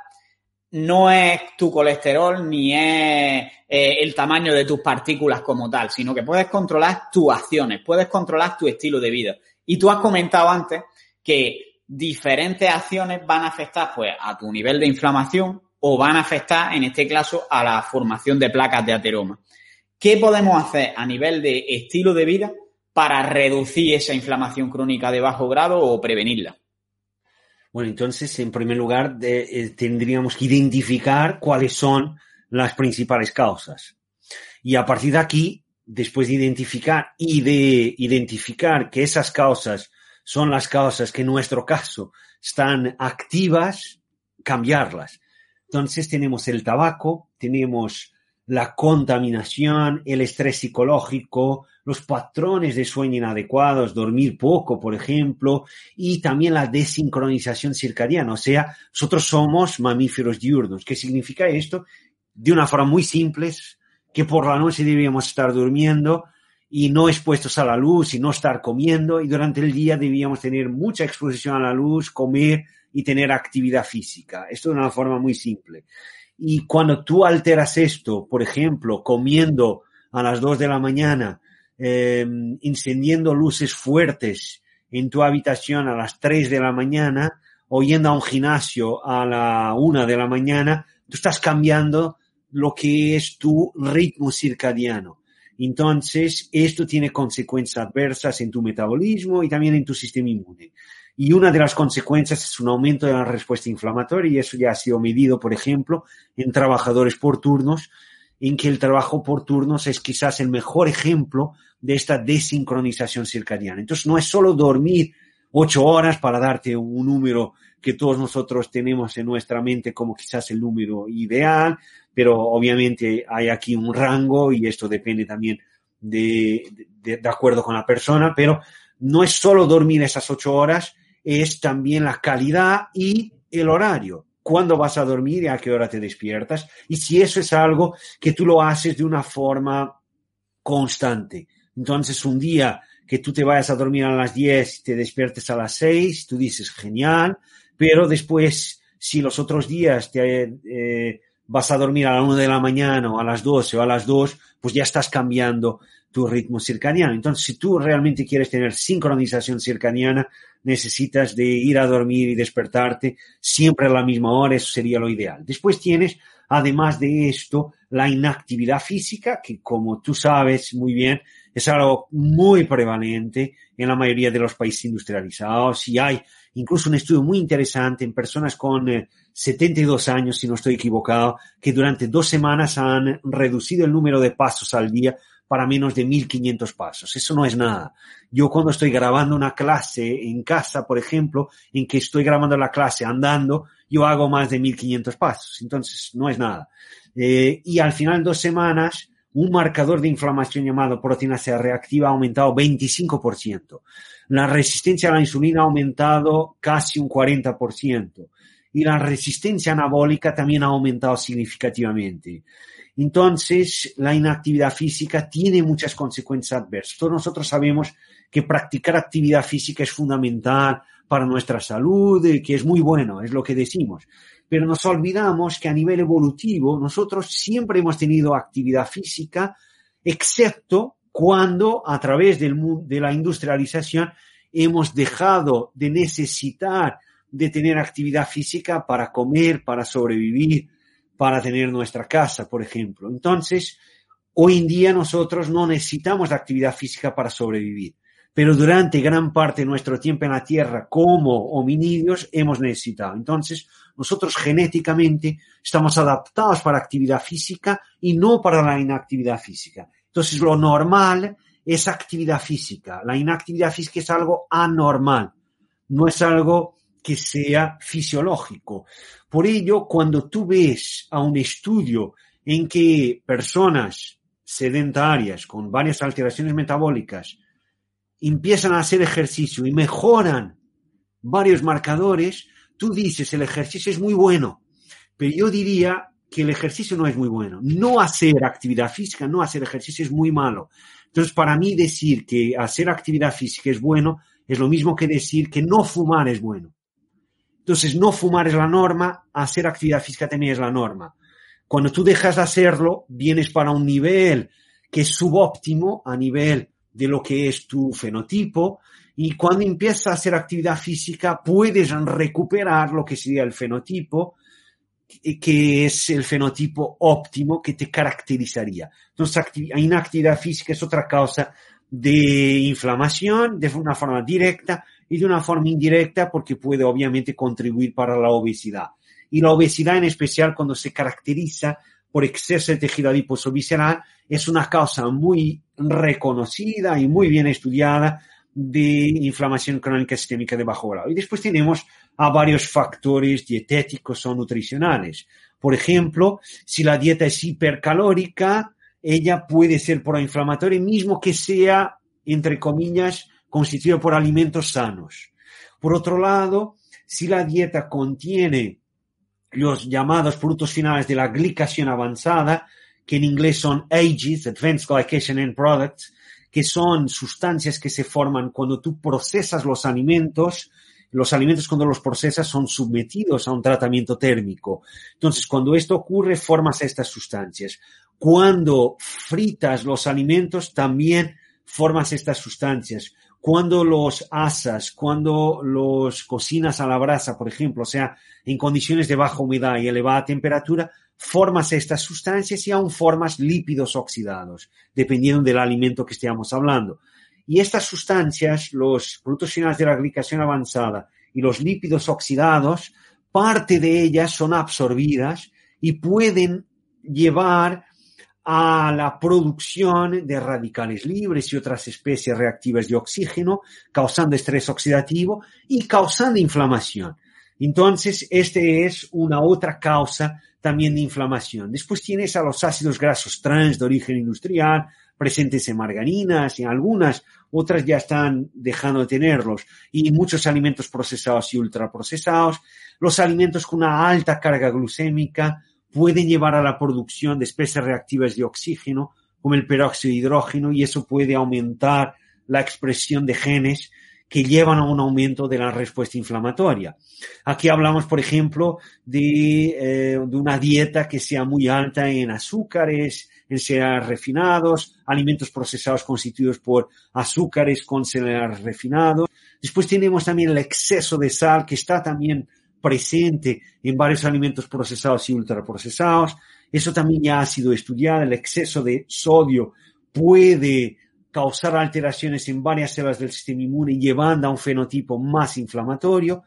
no es tu colesterol ni es eh, el tamaño de tus partículas como tal, sino que puedes controlar tus acciones, puedes controlar tu estilo de vida. Y tú has comentado antes que diferentes acciones van a afectar pues a tu nivel de inflamación o van a afectar, en este caso, a la formación de placas de ateroma. ¿Qué podemos hacer a nivel de estilo de vida para reducir esa inflamación crónica de bajo grado o prevenirla? Bueno, entonces, en primer lugar, de, eh, tendríamos que identificar cuáles son las principales causas. Y a partir de aquí, después de identificar y de identificar que esas causas son las causas que en nuestro caso están activas, cambiarlas. Entonces, tenemos el tabaco, tenemos la contaminación, el estrés psicológico, los patrones de sueño inadecuados, dormir poco, por ejemplo, y también la desincronización circadiana. O sea, nosotros somos mamíferos diurnos. ¿Qué significa esto? De una forma muy simple, que por la noche debíamos estar durmiendo y no expuestos a la luz y no estar comiendo, y durante el día debíamos tener mucha exposición a la luz, comer y tener actividad física. Esto de una forma muy simple. Y cuando tú alteras esto, por ejemplo, comiendo a las dos de la mañana, eh, encendiendo luces fuertes en tu habitación a las tres de la mañana, o yendo a un gimnasio a la una de la mañana, tú estás cambiando lo que es tu ritmo circadiano. Entonces, esto tiene consecuencias adversas en tu metabolismo y también en tu sistema inmune. Y una de las consecuencias es un aumento de la respuesta inflamatoria, y eso ya ha sido medido, por ejemplo, en trabajadores por turnos, en que el trabajo por turnos es quizás el mejor ejemplo de esta desincronización circadiana. Entonces, no es solo dormir ocho horas para darte un número que todos nosotros tenemos en nuestra mente como quizás el número ideal, pero obviamente hay aquí un rango y esto depende también de, de, de acuerdo con la persona, pero no es solo dormir esas ocho horas, es también la calidad y el horario. ¿Cuándo vas a dormir y a qué hora te despiertas? Y si eso es algo que tú lo haces de una forma constante. Entonces, un día que tú te vayas a dormir a las diez y te despiertes a las seis, tú dices, genial, pero después, si los otros días te eh, vas a dormir a la una de la mañana o a las doce o a las dos, pues ya estás cambiando tu ritmo circadiano. Entonces, si tú realmente quieres tener sincronización circadiana, necesitas de ir a dormir y despertarte siempre a la misma hora. Eso sería lo ideal. Después tienes, además de esto, la inactividad física, que como tú sabes muy bien, es algo muy prevalente en la mayoría de los países industrializados, y hay incluso un estudio muy interesante en personas con eh, setenta y dos años, si no estoy equivocado, que durante dos semanas han reducido el número de pasos al día para menos de mil quinientos pasos. Eso no es nada. Yo cuando estoy grabando una clase en casa, por ejemplo, en que estoy grabando la clase andando, yo hago más de mil quinientos pasos. Entonces, no es nada. Eh, y al final de dos semanas, un marcador de inflamación llamado proteína C reactiva ha aumentado veinticinco por ciento. La resistencia a la insulina ha aumentado casi un cuarenta por ciento. Y la resistencia anabólica también ha aumentado significativamente. Entonces, la inactividad física tiene muchas consecuencias adversas. Todos nosotros sabemos que practicar actividad física es fundamental para nuestra salud, que es muy bueno, es lo que decimos. Pero nos olvidamos que a nivel evolutivo nosotros siempre hemos tenido actividad física, excepto cuando a través del, de la industrialización hemos dejado de necesitar de tener actividad física para comer, para sobrevivir, para tener nuestra casa, por ejemplo. Entonces, hoy en día nosotros no necesitamos de actividad física para sobrevivir, pero durante gran parte de nuestro tiempo en la Tierra, como homínidos, hemos necesitado. Entonces, nosotros genéticamente estamos adaptados para actividad física y no para la inactividad física. Entonces, lo normal es actividad física. La inactividad física es algo anormal, no es algo que sea fisiológico. Por ello, cuando tú ves a un estudio en que personas sedentarias con varias alteraciones metabólicas empiezan a hacer ejercicio y mejoran varios marcadores, tú dices, el ejercicio es muy bueno, pero yo diría que el ejercicio no es muy bueno. No hacer actividad física, no hacer ejercicio es muy malo. Entonces, para mí decir que hacer actividad física es bueno es lo mismo que decir que no fumar es bueno. Entonces, no fumar es la norma, hacer actividad física también es la norma. Cuando tú dejas de hacerlo, vienes para un nivel que es subóptimo a nivel de lo que es tu fenotipo, y cuando empiezas a hacer actividad física puedes recuperar lo que sería el fenotipo, que es el fenotipo óptimo que te caracterizaría. Entonces, en actividad física es otra causa de inflamación de una forma directa y de una forma indirecta porque puede obviamente contribuir para la obesidad. Y la obesidad en especial cuando se caracteriza por exceso de tejido adiposo visceral es una causa muy reconocida y muy bien estudiada de inflamación crónica sistémica de bajo grado. Y después tenemos a varios factores dietéticos o nutricionales. Por ejemplo, si la dieta es hipercalórica, ella puede ser proinflamatoria, mismo que sea, entre comillas, constituida por alimentos sanos. Por otro lado, si la dieta contiene los llamados productos finales de la glicación avanzada, que en inglés son A G Es, Advanced Glycation End Products, que son sustancias que se forman cuando tú procesas los alimentos. Los alimentos cuando los procesas son sometidos a un tratamiento térmico. Entonces, cuando esto ocurre, formas estas sustancias. Cuando fritas los alimentos, también formas estas sustancias. Cuando los asas, cuando los cocinas a la brasa, por ejemplo, o sea, en condiciones de baja humedad y elevada temperatura, formas estas sustancias y aún formas lípidos oxidados, dependiendo del alimento que estemos hablando. Y estas sustancias, los productos finales de la glicación avanzada y los lípidos oxidados, parte de ellas son absorbidas y pueden llevar a la producción de radicales libres y otras especies reactivas de oxígeno, causando estrés oxidativo y causando inflamación. Entonces, este es una otra causa también de inflamación. Después tienes a los ácidos grasos trans de origen industrial, presentes en margarinas, y algunas, otras ya están dejando de tenerlos, y muchos alimentos procesados y ultraprocesados. Los alimentos con una alta carga glucémica pueden llevar a la producción de especies reactivas de oxígeno, como el peróxido de hidrógeno, y eso puede aumentar la expresión de genes que llevan a un aumento de la respuesta inflamatoria. Aquí hablamos, por ejemplo, de, eh, de una dieta que sea muy alta en azúcares, en cereales refinados, alimentos procesados constituidos por azúcares con cereales refinados. Después tenemos también el exceso de sal, que está también presente en varios alimentos procesados y ultraprocesados. Eso también ya ha sido estudiado. El exceso de sodio puede causar alteraciones en varias células del sistema inmune, llevando a un fenotipo más inflamatorio.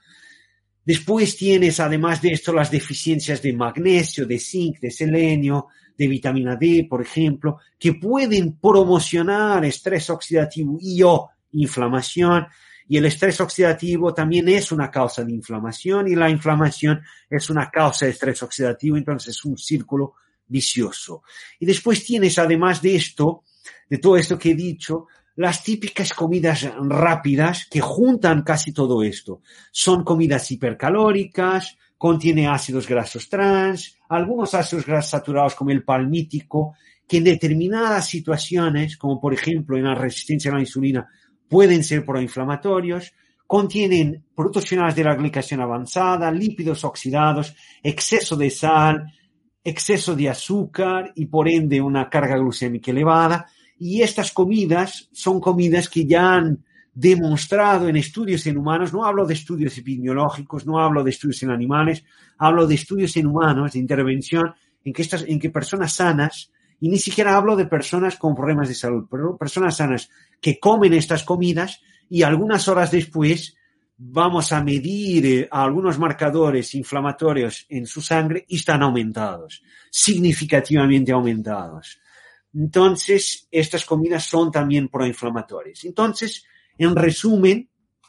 Después tienes, además de esto, las deficiencias de magnesio, de zinc, de selenio, de vitamina D, por ejemplo, que pueden promocionar estrés oxidativo y o inflamación. Y el estrés oxidativo también es una causa de inflamación, y la inflamación es una causa de estrés oxidativo, entonces es un círculo vicioso. Y después tienes, además de esto, de todo esto que he dicho, las típicas comidas rápidas que juntan casi todo esto. Son comidas hipercalóricas, contiene ácidos grasos trans, algunos ácidos grasos saturados como el palmítico, que en determinadas situaciones, como por ejemplo en la resistencia a la insulina, pueden ser proinflamatorios, contienen productos finales de la glicación avanzada, lípidos oxidados, exceso de sal, exceso de azúcar y por ende una carga glucémica elevada. Y estas comidas son comidas que ya han demostrado en estudios en humanos, no hablo de estudios epidemiológicos, no hablo de estudios en animales, hablo de estudios en humanos, de intervención, en que, estas, en que personas sanas, y ni siquiera hablo de personas con problemas de salud, pero personas sanas que comen estas comidas y algunas horas después vamos a medir eh, algunos marcadores inflamatorios en su sangre y están aumentados, significativamente aumentados. Entonces, estas comidas son también proinflamatorias. Entonces, en resumen,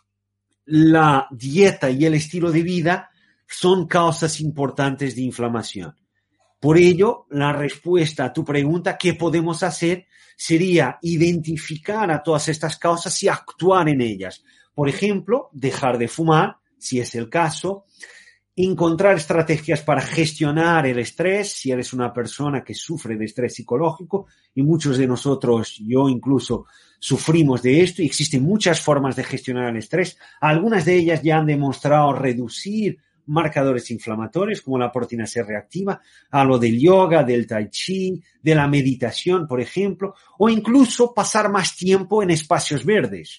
la dieta y el estilo de vida son causas importantes de inflamación. Por ello, la respuesta a tu pregunta, ¿qué podemos hacer? Sería identificar a todas estas causas y actuar en ellas. Por ejemplo, dejar de fumar, si es el caso, encontrar estrategias para gestionar el estrés, si eres una persona que sufre de estrés psicológico, y muchos de nosotros, yo incluso, sufrimos de esto, y existen muchas formas de gestionar el estrés. Algunas de ellas ya han demostrado reducir marcadores inflamatorios, como la proteína C reactiva, a lo del yoga, del tai chi, de la meditación, por ejemplo, o incluso pasar más tiempo en espacios verdes.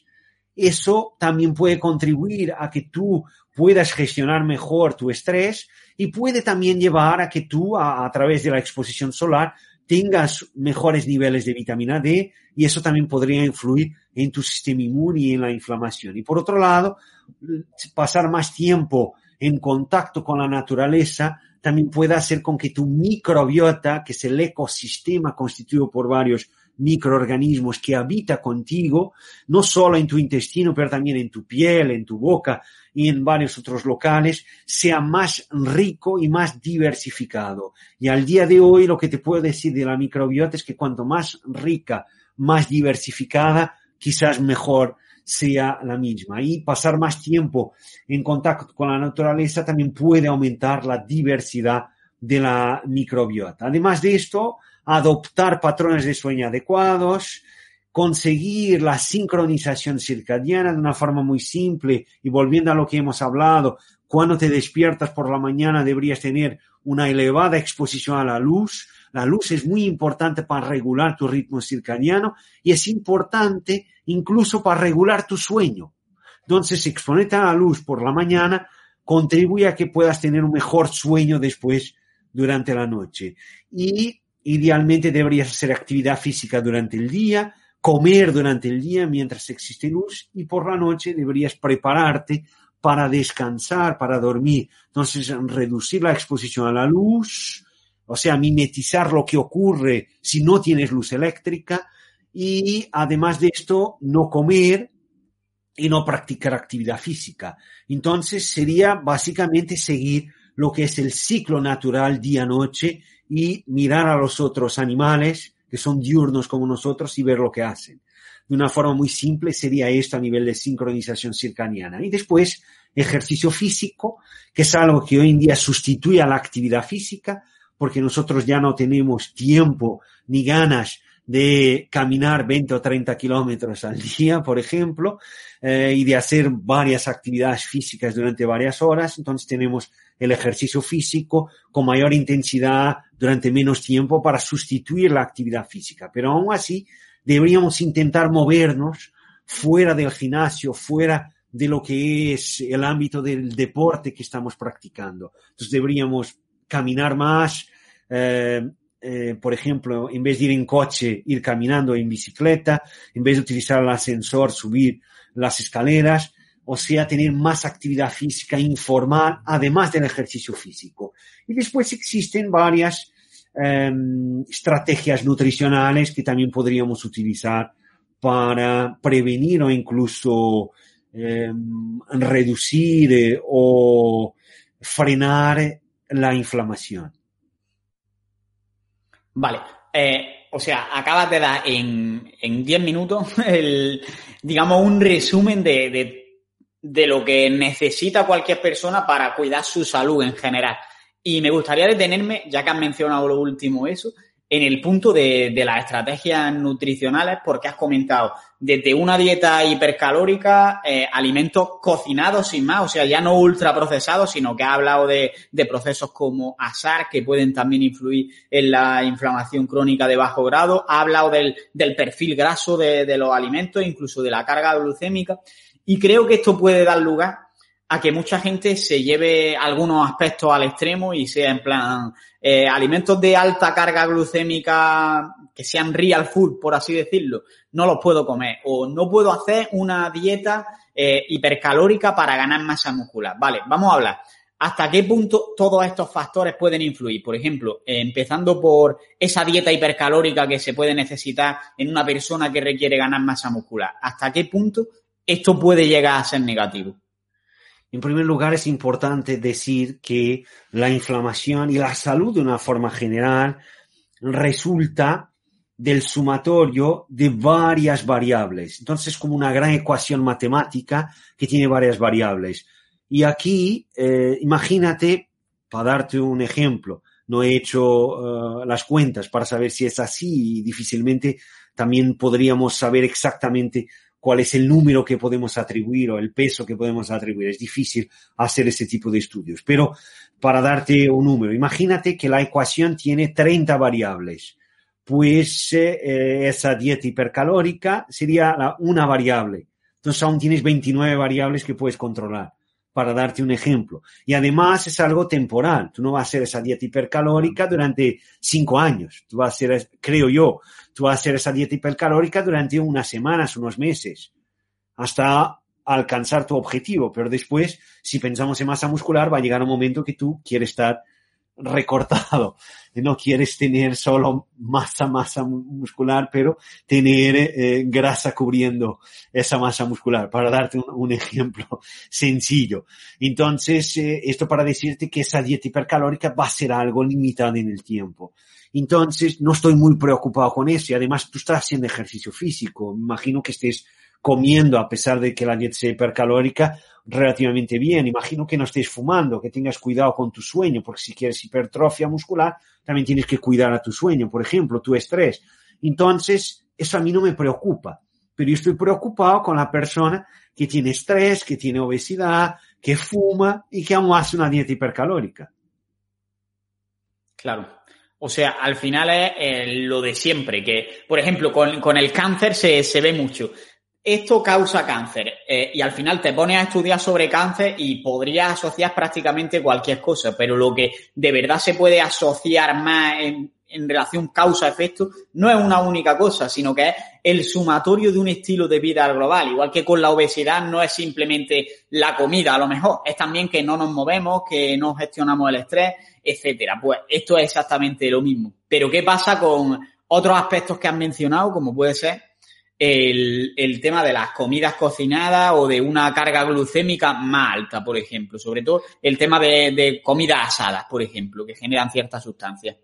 Eso también puede contribuir a que tú puedas gestionar mejor tu estrés y puede también llevar a que tú, a, a través de la exposición solar, tengas mejores niveles de vitamina D, y eso también podría influir en tu sistema inmune y en la inflamación. Y por otro lado, pasar más tiempo en contacto con la naturaleza también puede hacer con que tu microbiota, que es el ecosistema constituido por varios microorganismos que habita contigo, no solo en tu intestino, pero también en tu piel, en tu boca y en varios otros locales, sea más rico y más diversificado. Y al día de hoy lo que te puedo decir de la microbiota es que cuanto más rica, más diversificada, quizás mejor sea la misma. Y pasar más tiempo en contacto con la naturaleza también puede aumentar la diversidad de la microbiota. Además de esto, adoptar patrones de sueño adecuados, conseguir la sincronización circadiana de una forma muy simple, y volviendo a lo que hemos hablado, cuando te despiertas por la mañana deberías tener una elevada exposición a la luz. La luz es muy importante para regular tu ritmo circadiano y es importante incluso para regular tu sueño. Entonces, exponerte a la luz por la mañana contribuye a que puedas tener un mejor sueño después durante la noche. Y idealmente deberías hacer actividad física durante el día, comer durante el día mientras existe luz, y por la noche deberías prepararte para descansar, para dormir. Entonces, reducir la exposición a la luz, o sea, mimetizar lo que ocurre si no tienes luz eléctrica, y además de esto, no comer y no practicar actividad física. Entonces, sería básicamente seguir lo que es el ciclo natural día-noche y mirar a los otros animales que son diurnos como nosotros y ver lo que hacen. De una forma muy simple sería esto a nivel de sincronización circadiana. Y después, ejercicio físico, que es algo que hoy en día sustituye a la actividad física, porque nosotros ya no tenemos tiempo ni ganas de caminar veinte o treinta kilómetros al día, por ejemplo, eh, y de hacer varias actividades físicas durante varias horas. Entonces tenemos el ejercicio físico con mayor intensidad durante menos tiempo para sustituir la actividad física. Pero aún así, deberíamos intentar movernos fuera del gimnasio, fuera de lo que es el ámbito del deporte que estamos practicando. Entonces deberíamos caminar más, eh, eh, por ejemplo, en vez de ir en coche, ir caminando en bicicleta, en vez de utilizar el ascensor, subir las escaleras, o sea, tener más actividad física informal, además del ejercicio físico. Y después existen varias eh, estrategias nutricionales que también podríamos utilizar para prevenir o incluso eh, reducir eh, o frenar la inflamación. Vale, eh, o sea, acabas de dar en en diez minutos el, digamos, un resumen de, de, de lo que necesita cualquier persona para cuidar su salud en general. Y me gustaría detenerme, ya que has mencionado lo último eso, en el punto de, de las estrategias nutricionales, porque has comentado desde una dieta hipercalórica, eh, alimentos cocinados sin más, o sea, ya no ultraprocesados, sino que has hablado de, de procesos como asar, que pueden también influir en la inflamación crónica de bajo grado. Has hablado del, del perfil graso de, de los alimentos, incluso de la carga glucémica. Y creo que esto puede dar lugar a que mucha gente se lleve algunos aspectos al extremo y sea en plan eh, alimentos de alta carga glucémica que sean real food, por así decirlo, no los puedo comer, o no puedo hacer una dieta eh, hipercalórica para ganar masa muscular. Vale, vamos a hablar. ¿Hasta qué punto todos estos factores pueden influir? Por ejemplo, eh, empezando por esa dieta hipercalórica que se puede necesitar en una persona que requiere ganar masa muscular. ¿Hasta qué punto esto puede llegar a ser negativo? En primer lugar, es importante decir que la inflamación y la salud de una forma general resulta del sumatorio de varias variables. Entonces, es como una gran ecuación matemática que tiene varias variables. Y aquí, eh, imagínate, para darte un ejemplo, no he hecho uh, las cuentas para saber si es así y difícilmente también podríamos saber exactamente cuál es el número que podemos atribuir o el peso que podemos atribuir. Es difícil hacer ese tipo de estudios. Pero para darte un número, imagínate que la ecuación tiene treinta variables. Pues eh, esa dieta hipercalórica sería la, una variable. Entonces aún tienes veintinueve variables que puedes controlar, para darte un ejemplo. Y además es algo temporal. Tú no vas a hacer esa dieta hipercalórica durante cinco años. Tú vas a hacer, creo yo, tú vas a hacer esa dieta hipercalórica durante unas semanas, unos meses, hasta alcanzar tu objetivo. Pero después, si pensamos en masa muscular, va a llegar un momento que tú quieres estar recortado. No quieres tener solo masa, masa muscular, pero tener eh, grasa cubriendo esa masa muscular, para darte un, un ejemplo sencillo. Entonces, eh, esto para decirte que esa dieta hipercalórica va a ser algo limitado en el tiempo. Entonces, no estoy muy preocupado con eso. Y además, tú estás haciendo ejercicio físico. Me imagino que estés comiendo, a pesar de que la dieta sea hipercalórica, relativamente bien. Imagino que no estés fumando, que tengas cuidado con tu sueño, porque si quieres hipertrofia muscular, también tienes que cuidar a tu sueño, por ejemplo, tu estrés. Entonces, eso a mí no me preocupa, pero yo estoy preocupado con la persona que tiene estrés, que tiene obesidad, que fuma y que aún hace una dieta hipercalórica. Claro. O sea, al final es eh, lo de siempre, que, por ejemplo, con, con el cáncer se, se ve mucho. Esto causa cáncer eh, y al final te pones a estudiar sobre cáncer y podrías asociar prácticamente cualquier cosa, pero lo que de verdad se puede asociar más en, en relación causa-efecto no es una única cosa, sino que es el sumatorio de un estilo de vida global. Igual que con la obesidad no es simplemente la comida, a lo mejor es también que no nos movemos, que no gestionamos el estrés, etcétera. Pues esto es exactamente lo mismo. Pero ¿qué pasa con otros aspectos que has mencionado, como puede ser El, el tema de las comidas cocinadas o de una carga glucémica más alta, por ejemplo? Sobre todo el tema de, de comidas asadas, por ejemplo, que generan ciertas sustancias.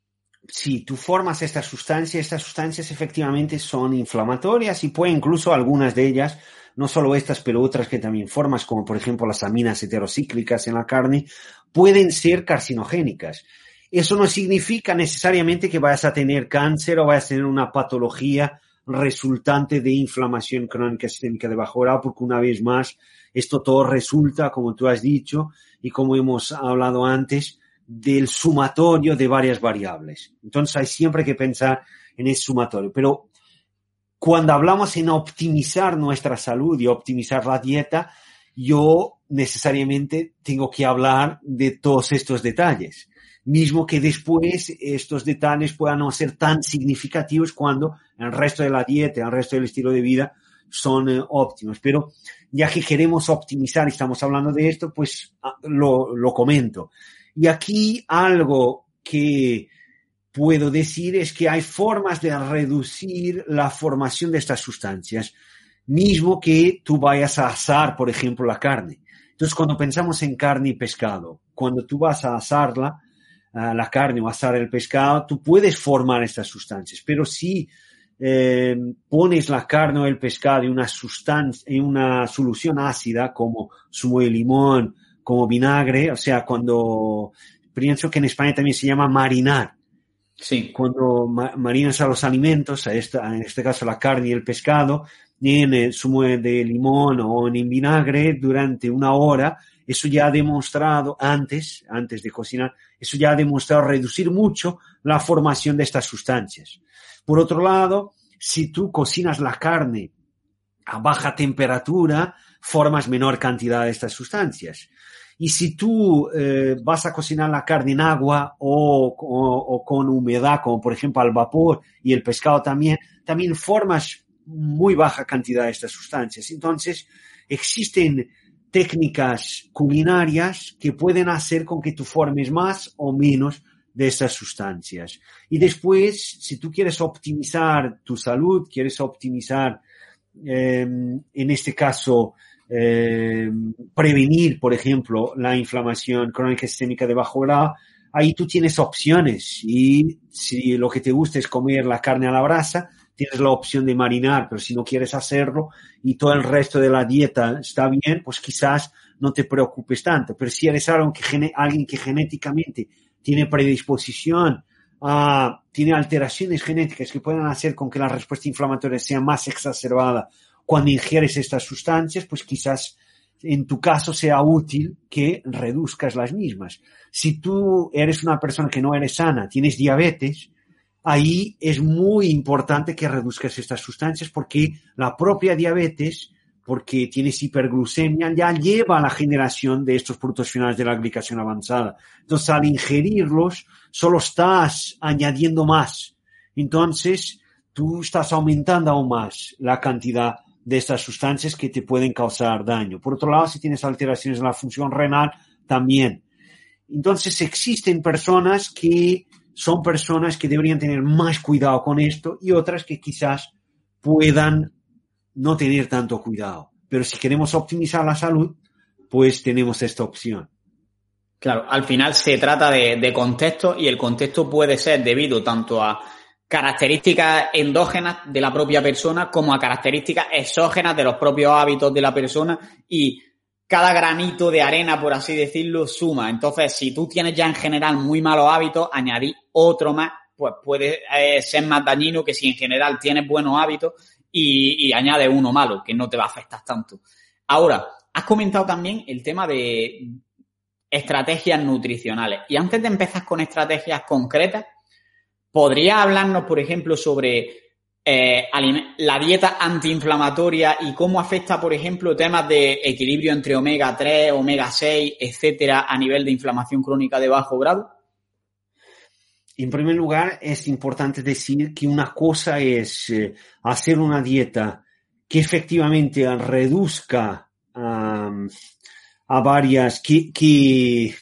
Sí, tú formas estas sustancias, estas sustancias efectivamente son inflamatorias y puede incluso algunas de ellas, no solo estas, pero otras que también formas, como por ejemplo las aminas heterocíclicas en la carne, pueden ser carcinogénicas. Eso no significa necesariamente que vayas a tener cáncer o vayas a tener una patología resultante de inflamación crónica sistémica de bajo grado, porque una vez más esto todo resulta, como tú has dicho y como hemos hablado antes, del sumatorio de varias variables. Entonces hay siempre que pensar en ese sumatorio. Pero cuando hablamos en optimizar nuestra salud y optimizar la dieta, yo necesariamente tengo que hablar de todos estos detalles. Mismo que después estos detalles puedan no ser tan significativos cuando el resto de la dieta, el resto del estilo de vida son eh, óptimos. Pero ya que queremos optimizar y estamos hablando de esto, pues lo, lo comento. Y aquí algo que puedo decir es que hay formas de reducir la formación de estas sustancias, mismo que tú vayas a asar, por ejemplo, la carne. Entonces, cuando pensamos en carne y pescado, cuando tú vas a asarla, Uh, la carne o asar el pescado, tú puedes formar estas sustancias, pero si eh, pones la carne o el pescado en una sustancia, en una solución ácida como zumo de limón, como vinagre, o sea, cuando pienso que en España también se llama marinar. Sí. Cuando ma- marinas a los alimentos, a esta, en este caso la carne y el pescado, en el zumo de limón o en vinagre durante una hora, eso ya ha demostrado antes, antes de cocinar, eso ya ha demostrado reducir mucho la formación de estas sustancias. Por otro lado, si tú cocinas la carne a baja temperatura, formas menor cantidad de estas sustancias. Y si tú eh, vas a cocinar la carne en agua o, o, o con humedad, como por ejemplo al vapor, y el pescado también, también formas muy baja cantidad de estas sustancias. Entonces, existen técnicas culinarias que pueden hacer con que tú formes más o menos de estas sustancias. Y después, si tú quieres optimizar tu salud, quieres optimizar, eh, en este caso, eh, prevenir, por ejemplo, la inflamación crónica sistémica de bajo grado, ahí tú tienes opciones. Y si lo que te gusta es comer la carne a la brasa, tienes la opción de marinar, pero si no quieres hacerlo y todo el resto de la dieta está bien, pues quizás no te preocupes tanto. Pero si eres alguien que, alguien que genéticamente tiene predisposición, uh, tiene alteraciones genéticas que pueden hacer con que la respuesta inflamatoria sea más exacerbada cuando ingieres estas sustancias, pues quizás en tu caso sea útil que reduzcas las mismas. Si tú eres una persona que no eres sana, tienes diabetes, ahí es muy importante que reduzcas estas sustancias porque la propia diabetes, porque tienes hiperglucemia, ya lleva a la generación de estos productos finales de la glicación avanzada. Entonces, al ingerirlos, solo estás añadiendo más. Entonces, tú estás aumentando aún más la cantidad de estas sustancias que te pueden causar daño. Por otro lado, si tienes alteraciones en la función renal, también. Entonces, existen personas que son personas que deberían tener más cuidado con esto y otras que quizás puedan no tener tanto cuidado. Pero si queremos optimizar la salud, pues tenemos esta opción. Claro, al final se trata de, de contexto y el contexto puede ser debido tanto a características endógenas de la propia persona como a características exógenas de los propios hábitos de la persona y cada granito de arena, por así decirlo, suma. Entonces, si tú tienes ya en general muy malos hábitos, añadir otro más, pues puede eh, ser más dañino que si en general tienes buenos hábitos y, y añades uno malo, que no te va a afectar tanto. Ahora, has comentado también el tema de estrategias nutricionales. Y antes de empezar con estrategias concretas, ¿podrías hablarnos, por ejemplo, sobre eh, la dieta antiinflamatoria y cómo afecta, por ejemplo, temas de equilibrio entre omega tres, omega seis, etcétera, a nivel de inflamación crónica de bajo grado? En primer lugar, es importante decir que una cosa es eh, hacer una dieta que efectivamente reduzca um, a varias, que, que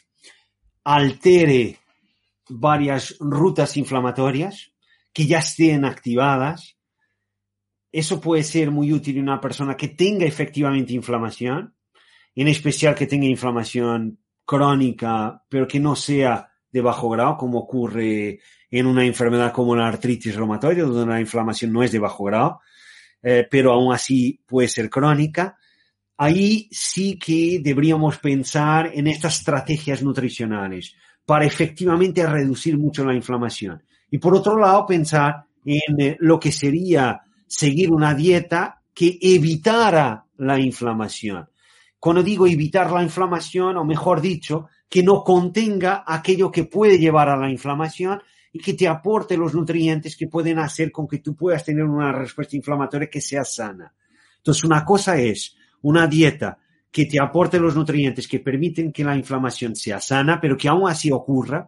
altere varias rutas inflamatorias que ya estén activadas. Eso puede ser muy útil en una persona que tenga efectivamente inflamación, en especial que tenga inflamación crónica, pero que no sea de bajo grado, como ocurre en una enfermedad como la artritis reumatoide, donde la inflamación no es de bajo grado, eh, pero aún así puede ser crónica. Ahí sí que deberíamos pensar en estas estrategias nutricionales para efectivamente reducir mucho la inflamación. Y por otro lado, pensar en eh, lo que sería seguir una dieta que evitara la inflamación. Cuando digo evitar la inflamación, o mejor dicho, que no contenga aquello que puede llevar a la inflamación y que te aporte los nutrientes que pueden hacer con que tú puedas tener una respuesta inflamatoria que sea sana. Entonces, una cosa es una dieta que te aporte los nutrientes que permiten que la inflamación sea sana, pero que aún así ocurra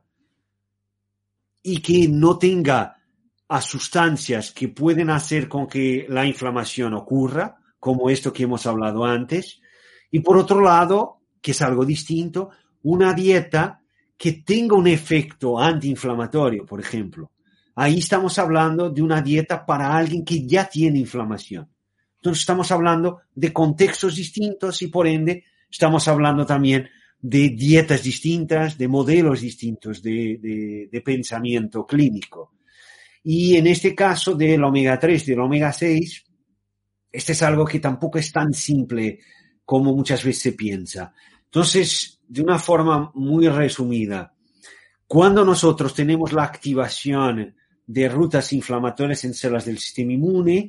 y que no tenga a sustancias que pueden hacer con que la inflamación ocurra, como esto que hemos hablado antes. Y por otro lado, que es algo distinto, una dieta que tenga un efecto antiinflamatorio, por ejemplo. Ahí estamos hablando de una dieta para alguien que ya tiene inflamación. Entonces estamos hablando de contextos distintos y por ende estamos hablando también de dietas distintas, de modelos distintos de, de, de pensamiento clínico. Y en este caso del omega tres y del omega seis, este es algo que tampoco es tan simple como muchas veces se piensa. Entonces, de una forma muy resumida, cuando nosotros tenemos la activación de rutas inflamatorias en células del sistema inmune,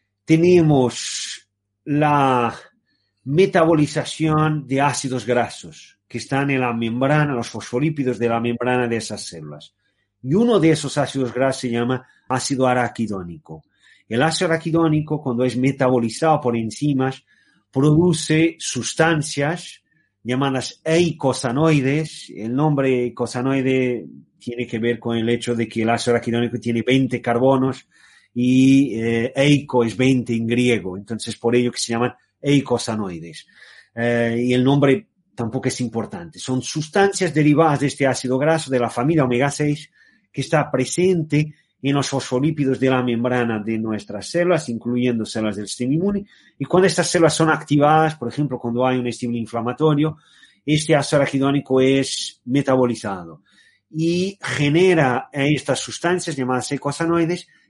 tenemos la metabolización de ácidos grasos que están en la membrana, los fosfolípidos de la membrana de esas células. Y uno de esos ácidos grasos se llama ácido araquidónico. El ácido araquidónico, cuando es metabolizado por enzimas, produce sustancias llamadas eicosanoides. El nombre eicosanoide tiene que ver con el hecho de que el ácido araquidónico tiene veinte carbonos y eh, eico es veinte en griego, entonces por ello que se llaman eicosanoides. Eh, y el nombre tampoco es importante. Son sustancias derivadas de este ácido graso de la familia omega seis que está presente en los fosfolípidos de la membrana de nuestras células, incluyendo células del sistema inmune. Y cuando estas células son activadas, por ejemplo, cuando hay un estímulo inflamatorio, este ácido araquidónico es metabolizado y genera estas sustancias llamadas eicosanoides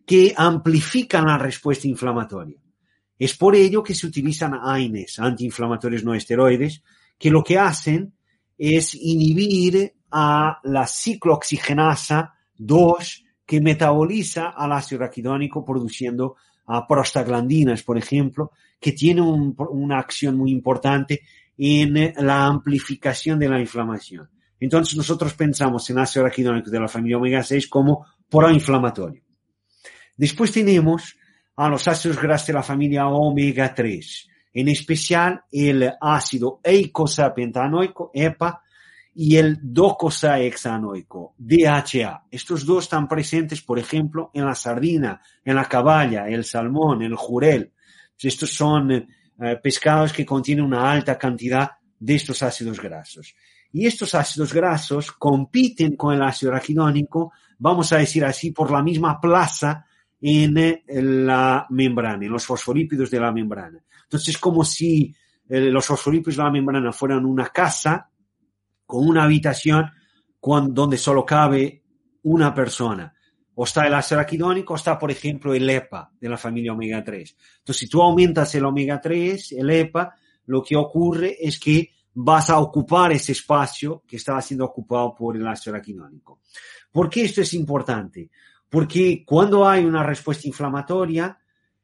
que amplifican la respuesta inflamatoria. Es por ello que se utilizan A I N Es, antiinflamatorios no esteroides, que lo que hacen es inhibir a la ciclooxigenasa dos que metaboliza al ácido araquidónico produciendo a prostaglandinas, por ejemplo, que tiene un, una acción muy importante en la amplificación de la inflamación. Entonces nosotros pensamos en ácido araquidónico de la familia omega seis como proinflamatorio. Después tenemos a los ácidos grasos de la familia omega tres, en especial el ácido eicosapentaenoico, E P A, y el docosahexaenoico, D H A. Estos dos están presentes, por ejemplo, en la sardina, en la caballa, el salmón, el jurel. Estos son eh, pescados que contienen una alta cantidad de estos ácidos grasos. Y estos ácidos grasos compiten con el ácido araquidónico, vamos a decir así, por la misma plaza en eh, la membrana, en los fosfolípidos de la membrana. Entonces es como si eh, los fosfolípidos de la membrana fueran una casa con una habitación con, donde solo cabe una persona. O está el ácido araquidónico o está, por ejemplo, el E P A de la familia omega tres. Entonces, si tú aumentas el omega tres, el E P A, lo que ocurre es que vas a ocupar ese espacio que estaba siendo ocupado por el ácido araquidónico. ¿Por qué esto es importante? Porque cuando hay una respuesta inflamatoria,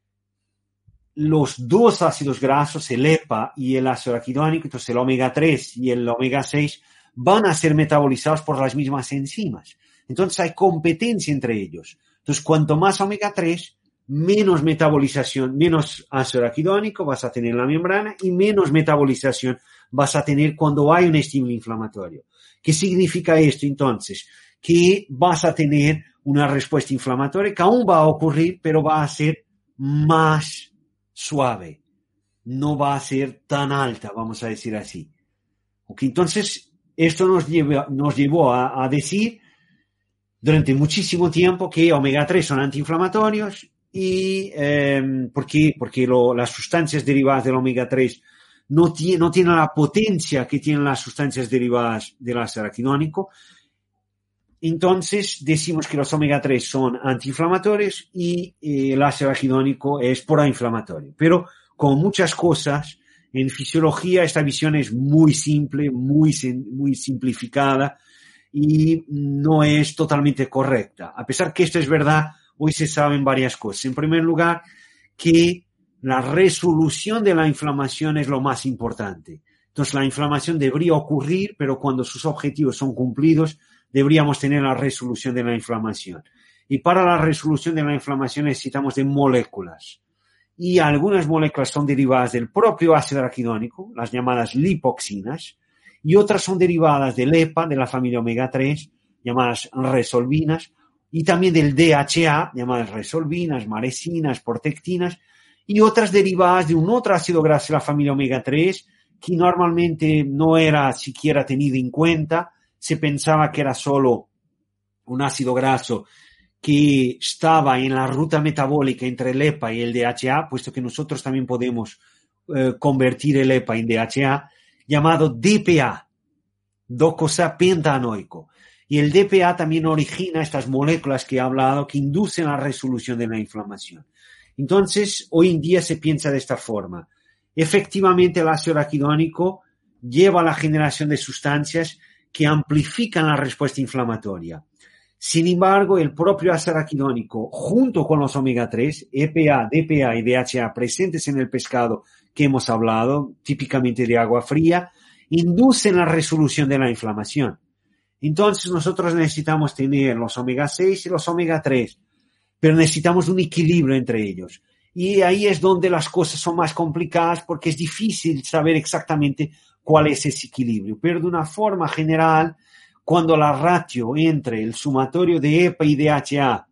los dos ácidos grasos, el E P A y el ácido araquidónico, entonces el omega tres y el omega seis, van a ser metabolizados por las mismas enzimas. Entonces hay competencia entre ellos. Entonces, cuanto más omega tres, menos metabolización, menos ácido araquidónico vas a tener en la membrana y menos metabolización vas a tener cuando hay un estímulo inflamatorio. ¿Qué significa esto entonces? Que vas a tener una respuesta inflamatoria que aún va a ocurrir, pero va a ser más suave. No va a ser tan alta, vamos a decir así. Okay, entonces, esto nos llevó, nos llevó a, a decir durante muchísimo tiempo que omega tres son antiinflamatorios y eh, ¿por qué? Porque lo, las sustancias derivadas del omega tres no, tiene, no tienen la potencia que tienen las sustancias derivadas del ácido araquidónico. Entonces decimos que los omega tres son antiinflamatorios y eh, el ácido araquidónico es proinflamatorio. Pero como muchas cosas en fisiología, esta visión es muy simple, muy, muy simplificada y no es totalmente correcta. A pesar que esto es verdad, hoy se saben varias cosas. En primer lugar, que la resolución de la inflamación es lo más importante. Entonces, la inflamación debería ocurrir, pero cuando sus objetivos son cumplidos, deberíamos tener la resolución de la inflamación. Y para la resolución de la inflamación necesitamos de moléculas. Y algunas moléculas son derivadas del propio ácido araquidónico, las llamadas lipoxinas, y otras son derivadas del E P A, de la familia omega tres, llamadas resolvinas, y también del D H A, llamadas resolvinas, maresinas, protectinas, y otras derivadas de un otro ácido graso de la familia omega tres, que normalmente no era siquiera tenido en cuenta, se pensaba que era solo un ácido graso que estaba en la ruta metabólica entre el E P A y el D H A, puesto que nosotros también podemos eh, convertir el E P A en D H A, llamado D P A, docosapentaenoico. Y el D P A también origina estas moléculas que he hablado que inducen la resolución de la inflamación. Entonces, hoy en día se piensa de esta forma. Efectivamente, el ácido araquidónico lleva a la generación de sustancias que amplifican la respuesta inflamatoria. Sin embargo, el propio ácido araquidónico, junto con los omega tres, E P A, D P A y D H A presentes en el pescado que hemos hablado, típicamente de agua fría, inducen la resolución de la inflamación. Entonces, nosotros necesitamos tener los omega seis y los omega tres, pero necesitamos un equilibrio entre ellos. Y ahí es donde las cosas son más complicadas porque es difícil saber exactamente cuál es ese equilibrio. Pero de una forma general, cuando la ratio entre el sumatorio de E P A y D H A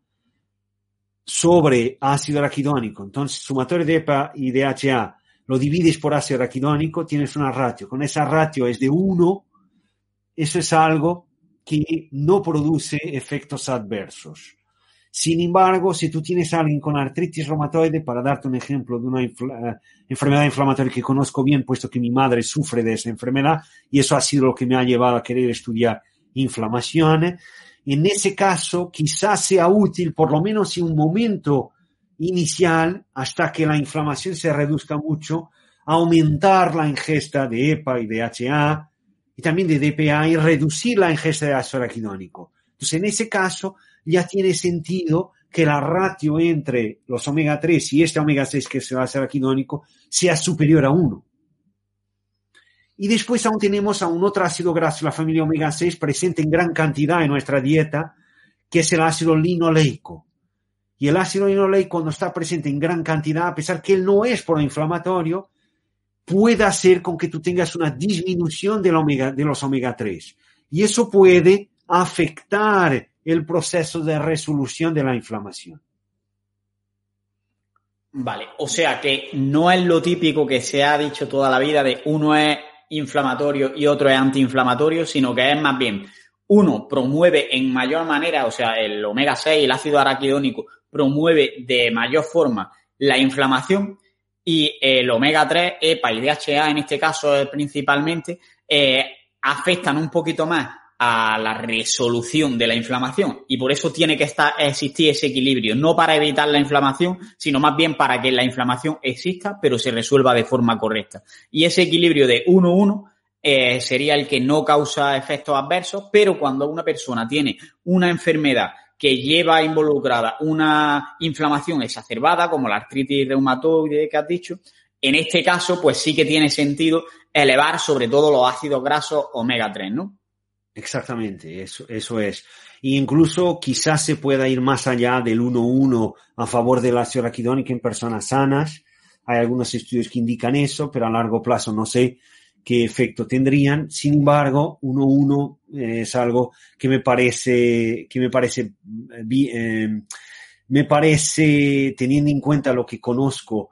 sobre ácido araquidónico, entonces sumatorio de E P A y D H A lo divides por ácido araquidónico, tienes una ratio. Con esa ratio es de uno, eso es algo que no produce efectos adversos. Sin embargo, si tú tienes a alguien con artritis reumatoide, para darte un ejemplo de una infla- enfermedad inflamatoria que conozco bien, puesto que mi madre sufre de esa enfermedad, y eso ha sido lo que me ha llevado a querer estudiar inflamación, en ese caso quizás sea útil, por lo menos en un momento inicial, hasta que la inflamación se reduzca mucho, aumentar la ingesta de E P A y de H A y también de D P A y reducir la ingesta de ácido araquidónico. Entonces, en ese caso, ya tiene sentido que la ratio entre los omega tres y este omega seis, que es el ácido araquidónico, sea superior a uno. Y después aún tenemos a un otro ácido graso de la familia omega seis presente en gran cantidad en nuestra dieta, que es el ácido linoleico. Y el ácido linoleico, cuando está presente en gran cantidad, a pesar que él no es proinflamatorio, puede hacer con que tú tengas una disminución del omega, de los omega tres. Y eso puede afectar el proceso de resolución de la inflamación. Vale, o sea que no es lo típico que se ha dicho toda la vida de uno es inflamatorio y otro es antiinflamatorio, sino que es más bien uno promueve en mayor manera, o sea, el omega seis, el ácido araquidónico, promueve de mayor forma la inflamación y el omega tres, E P A y D H A en este caso principalmente, eh, afectan un poquito más a la resolución de la inflamación y por eso tiene que estar, existir ese equilibrio, no para evitar la inflamación, sino más bien para que la inflamación exista, pero se resuelva de forma correcta. Y ese equilibrio de uno uno eh, sería el que no causa efectos adversos, pero cuando una persona tiene una enfermedad que lleva involucrada una inflamación exacerbada, como la artritis reumatoide que has dicho, en este caso, pues sí que tiene sentido elevar sobre todo los ácidos grasos omega tres, ¿no? Exactamente, eso, eso es. E incluso quizás se pueda ir más allá del uno uno a favor del ácido araquidónico en personas sanas. Hay algunos estudios que indican eso, pero a largo plazo no sé qué efecto tendrían. Sin embargo, uno uno es algo que me parece, que me parece, eh, me parece, teniendo en cuenta lo que conozco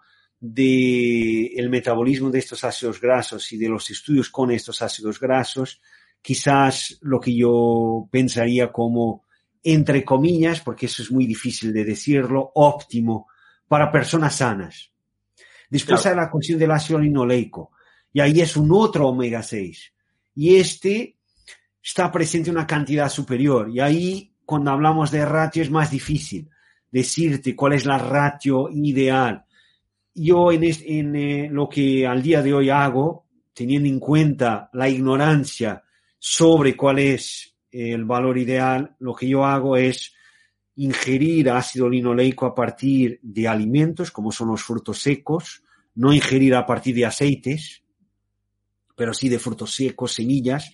de el metabolismo de estos ácidos grasos y de los estudios con estos ácidos grasos, quizás lo que yo pensaría como, entre comillas, porque eso es muy difícil de decirlo, óptimo para personas sanas. Después claro, hay la cuestión del ácido linoleico, y ahí es un otro omega seis. Y este está presente en una cantidad superior, y ahí cuando hablamos de ratio es más difícil decirte cuál es la ratio ideal. Yo en, este, en eh, lo que al día de hoy hago, teniendo en cuenta la ignorancia sobre cuál es el valor ideal, lo que yo hago es ingerir ácido linoleico a partir de alimentos, como son los frutos secos, no ingerir a partir de aceites, pero sí de frutos secos, semillas,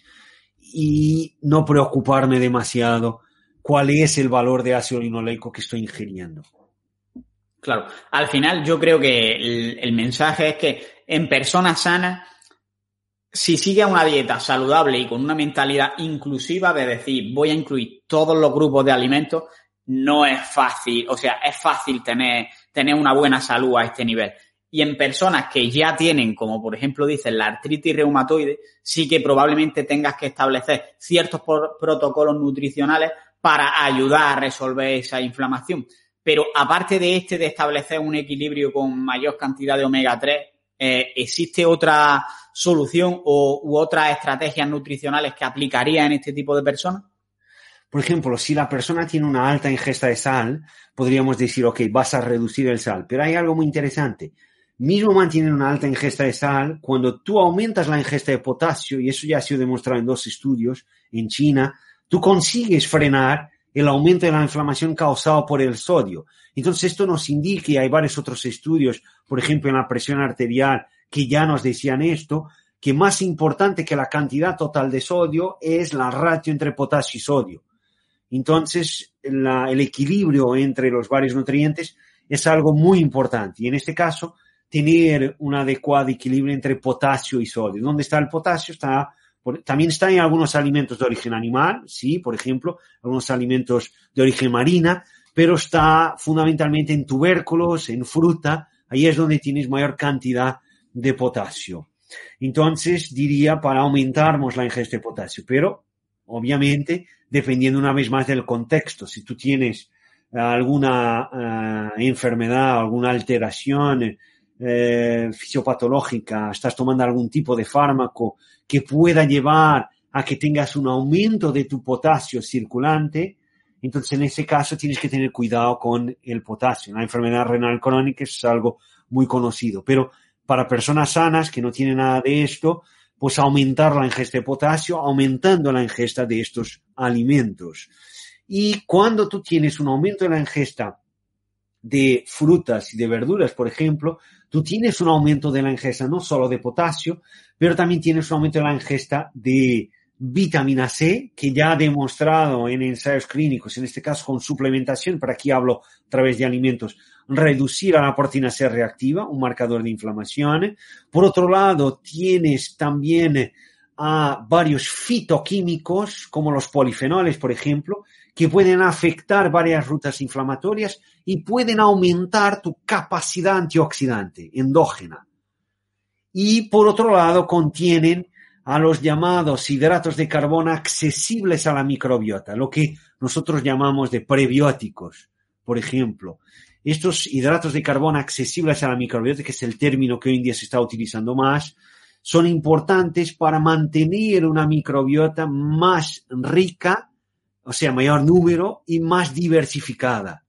y no preocuparme demasiado cuál es el valor de ácido linoleico que estoy ingiriendo. Claro, al final yo creo que el, el mensaje es que en personas sanas, si sigues una dieta saludable y con una mentalidad inclusiva de decir voy a incluir todos los grupos de alimentos, no es fácil, o sea, es fácil tener, tener una buena salud a este nivel. Y en personas que ya tienen, como por ejemplo dicen, la artritis reumatoide, sí que probablemente tengas que establecer ciertos por, protocolos nutricionales para ayudar a resolver esa inflamación. Pero aparte de este, de establecer un equilibrio con mayor cantidad de omega tres, eh, ¿existe otra solución o, u otras estrategias nutricionales que aplicaría en este tipo de personas? Por ejemplo, si la persona tiene una alta ingesta de sal, podríamos decir, ok, vas a reducir el sal. Pero hay algo muy interesante. Mismo mantienen una alta ingesta de sal, cuando tú aumentas la ingesta de potasio, y eso ya ha sido demostrado en dos estudios en China, tú consigues frenar el aumento de la inflamación causado por el sodio. Entonces, esto nos indica, y hay varios otros estudios, por ejemplo, en la presión arterial, que ya nos decían esto, que más importante que la cantidad total de sodio es la ratio entre potasio y sodio. Entonces, la, el equilibrio entre los varios nutrientes es algo muy importante. Y en este caso, tener un adecuado equilibrio entre potasio y sodio. ¿Dónde está el potasio? Está, también está en algunos alimentos de origen animal, sí, por ejemplo, algunos alimentos de origen marina, pero está fundamentalmente en tubérculos, en fruta, ahí es donde tienes mayor cantidad de potasio. Entonces, diría para aumentarnos la ingesta de potasio, pero obviamente dependiendo una vez más del contexto. Si tú tienes alguna uh, enfermedad, alguna alteración eh, fisiopatológica, estás tomando algún tipo de fármaco que pueda llevar a que tengas un aumento de tu potasio circulante. Entonces, en ese caso, tienes que tener cuidado con el potasio. La enfermedad renal crónica es algo muy conocido, pero para personas sanas que no tienen nada de esto, pues aumentar la ingesta de potasio, aumentando la ingesta de estos alimentos. Y cuando tú tienes un aumento de la ingesta de frutas y de verduras, por ejemplo, tú tienes un aumento de la ingesta no solo de potasio, pero también tienes un aumento de la ingesta de vitamina C, que ya ha demostrado en ensayos clínicos, en este caso con suplementación, pero aquí hablo a través de alimentos, reducir a la proteína C reactiva, un marcador de inflamación. Por otro lado, tienes también a varios fitoquímicos, como los polifenoles, por ejemplo, que pueden afectar varias rutas inflamatorias y pueden aumentar tu capacidad antioxidante endógena. Y por otro lado, contienen a los llamados hidratos de carbono accesibles a la microbiota, lo que nosotros llamamos de prebióticos, por ejemplo. Estos hidratos de carbono accesibles a la microbiota, que es el término que hoy en día se está utilizando más, son importantes para mantener una microbiota más rica, o sea, mayor número y más diversificada.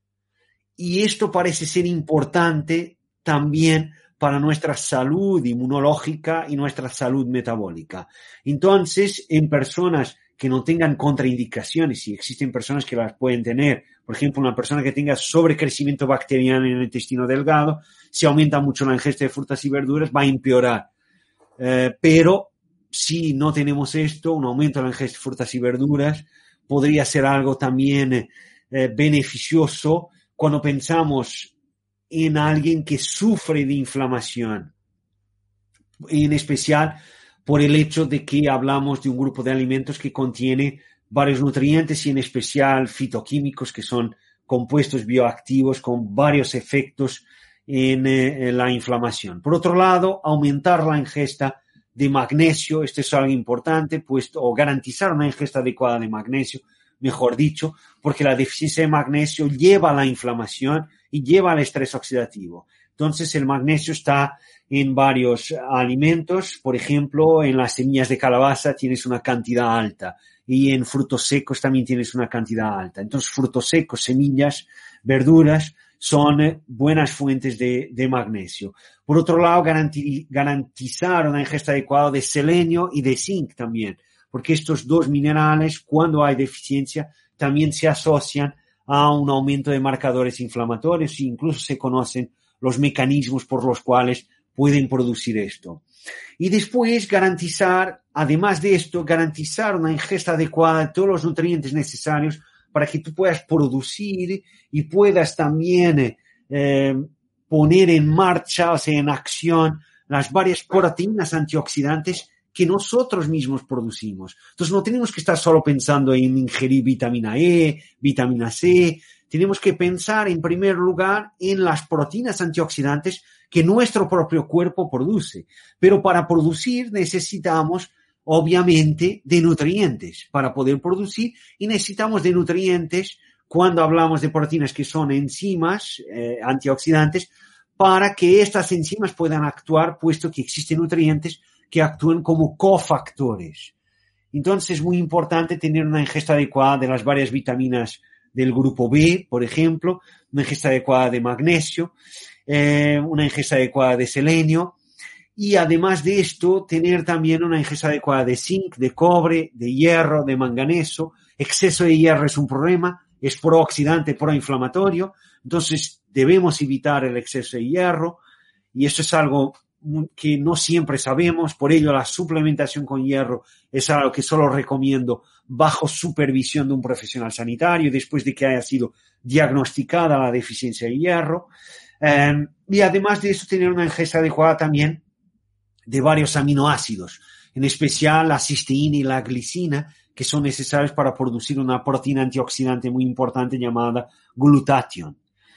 Y esto parece ser importante también para nuestra salud inmunológica y nuestra salud metabólica. Entonces, en personas que no tengan contraindicaciones, y existen personas que las pueden tener, por ejemplo, una persona que tenga sobrecrecimiento bacteriano en el intestino delgado, si aumenta mucho la ingesta de frutas y verduras, va a empeorar. Eh, pero si no tenemos esto, un aumento de la ingesta de frutas y verduras podría ser algo también eh, beneficioso cuando pensamos en alguien que sufre de inflamación, en especial por el hecho de que hablamos de un grupo de alimentos que contiene varios nutrientes y en especial fitoquímicos, que son compuestos bioactivos con varios efectos en, eh, en la inflamación. Por otro lado, aumentar la ingesta de magnesio, esto es algo importante, pues, o garantizar una ingesta adecuada de magnesio, mejor dicho, porque la deficiencia de magnesio lleva a la inflamación y lleva al estrés oxidativo. Entonces, el magnesio está en varios alimentos, por ejemplo, en las semillas de calabaza tienes una cantidad alta y en frutos secos también tienes una cantidad alta. Entonces, frutos secos, semillas, verduras son buenas fuentes de, de magnesio. Por otro lado, garanti- garantizar una ingesta adecuada de selenio y de zinc también, porque estos dos minerales, cuando hay deficiencia, también se asocian a un aumento de marcadores inflamatorios e incluso se conocen los mecanismos por los cuales pueden producir esto. Y después garantizar, además de esto, garantizar una ingesta adecuada de todos los nutrientes necesarios para que tú puedas producir y puedas también eh, poner en marcha, o sea, en acción, las varias proteínas antioxidantes que nosotros mismos producimos. Entonces no tenemos que estar solo pensando en ingerir vitamina E, vitamina C, tenemos que pensar en primer lugar en las proteínas antioxidantes que nuestro propio cuerpo produce. Pero para producir necesitamos, obviamente, de nutrientes para poder producir y necesitamos de nutrientes cuando hablamos de proteínas que son enzimas eh, antioxidantes para que estas enzimas puedan actuar, puesto que existen nutrientes que actúan como cofactores. Entonces es muy importante tener una ingesta adecuada de las varias vitaminas del grupo B, por ejemplo, una ingesta adecuada de magnesio, eh, una ingesta adecuada de selenio y además de esto tener también una ingesta adecuada de zinc, de cobre, de hierro, de manganeso. Exceso de hierro es un problema, es prooxidante, proinflamatorio, entonces debemos evitar el exceso de hierro y eso es algo que no siempre sabemos, por ello la suplementación con hierro es algo que solo recomiendo bajo supervisión de un profesional sanitario después de que haya sido diagnosticada la deficiencia de hierro. Eh, y además de eso tener una ingesta adecuada también de varios aminoácidos, en especial la cisteína y la glicina, que son necesarios para producir una proteína antioxidante muy importante llamada glutatión.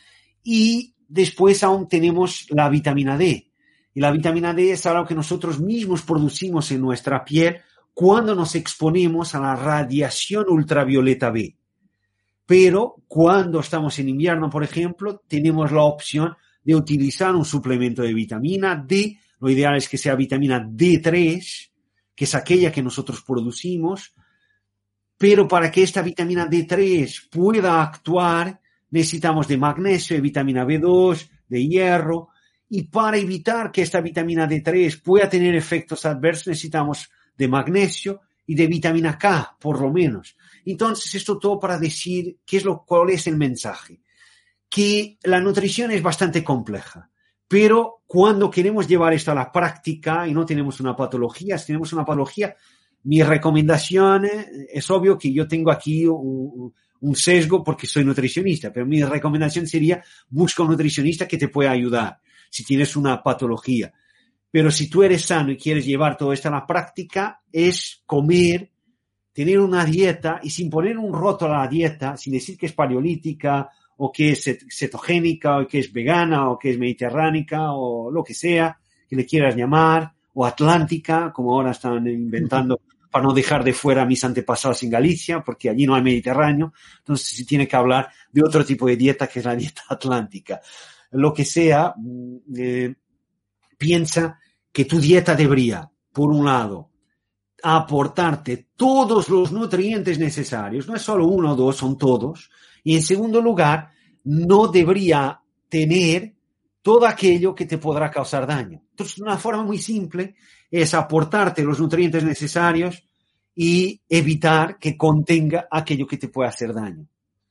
Y después aún tenemos la vitamina D. Y la vitamina D es algo que nosotros mismos producimos en nuestra piel cuando nos exponemos a la radiación ultravioleta B. Pero cuando estamos en invierno, por ejemplo, tenemos la opción de utilizar un suplemento de vitamina D. Lo ideal es que sea vitamina D tres, que es aquella que nosotros producimos, pero para que esta vitamina D tres pueda actuar, necesitamos de magnesio, de vitamina B dos, de hierro, y para evitar que esta vitamina D tres pueda tener efectos adversos, necesitamos de magnesio y de vitamina K, por lo menos. Entonces, esto todo para decir qué es lo, cuál es el mensaje. Que la nutrición es bastante compleja, pero cuando queremos llevar esto a la práctica y no tenemos una patología, si tenemos una patología, mi recomendación es obvio que yo tengo aquí un, un sesgo porque soy nutricionista, pero mi recomendación sería busca un nutricionista que te pueda ayudar si tienes una patología. Pero si tú eres sano y quieres llevar todo esto a la práctica, es comer, tener una dieta y sin poner un rótulo a la dieta, sin decir que es paleolítica o que es cetogénica o que es vegana o que es mediterránea o lo que sea que le quieras llamar, o atlántica, como ahora están inventando para no dejar de fuera a mis antepasados en Galicia, porque allí no hay Mediterráneo, entonces se tiene que hablar de otro tipo de dieta que es la dieta atlántica. Lo que sea, eh, piensa que tu dieta debería, por un lado, aportarte todos los nutrientes necesarios, no es solo uno o dos, son todos, y en segundo lugar, no debería tener todo aquello que te podrá causar daño. Entonces, una forma muy simple es aportarte los nutrientes necesarios y evitar que contenga aquello que te pueda hacer daño.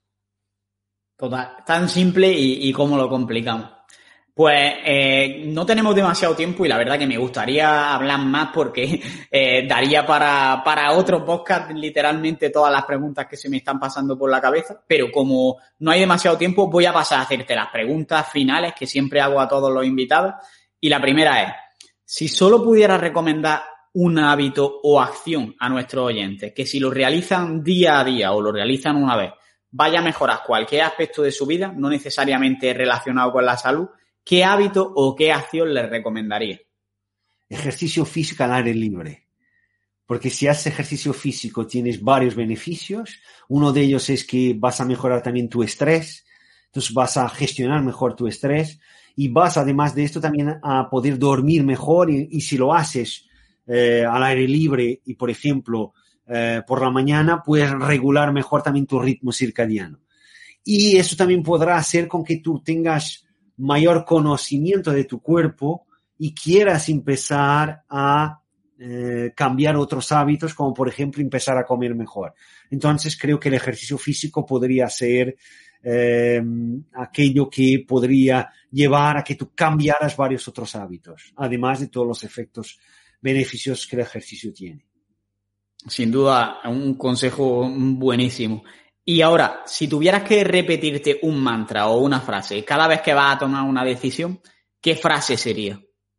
Total, tan simple y, y cómo lo complicamos. Pues eh, no tenemos demasiado tiempo y la verdad que me gustaría hablar más porque eh, daría para, para otro podcast literalmente todas las preguntas que se me están pasando por la cabeza, pero como no hay demasiado tiempo voy a pasar a hacerte las preguntas finales que siempre hago a todos los invitados. Y la primera es, si solo pudieras recomendar un hábito o acción a nuestros oyentes, que si lo realizan día a día o lo realizan una vez, vaya a mejorar cualquier aspecto de su vida, no necesariamente relacionado con la salud, ¿qué hábito o qué acción les recomendaría? Ejercicio físico al aire libre. Porque si haces ejercicio físico tienes varios beneficios. Uno de ellos es que vas a mejorar también tu estrés. Entonces vas a gestionar mejor tu estrés. Y vas, además de esto, también a poder dormir mejor. Y, y si lo haces eh, al aire libre y, por ejemplo, eh, por la mañana, puedes regular mejor también tu ritmo circadiano. Y eso también podrá hacer con que tú tengas mayor conocimiento de tu cuerpo y quieras empezar a eh, cambiar otros hábitos, como por ejemplo empezar a comer mejor. Entonces creo que el ejercicio físico podría ser eh, aquello que podría llevar a que tú cambiaras varios otros hábitos, además de todos los efectos beneficiosos que el ejercicio tiene. Sin duda, un consejo buenísimo. Y ahora, si tuvieras que repetirte un mantra o una frase cada vez que vas a tomar una decisión, ¿qué frase sería?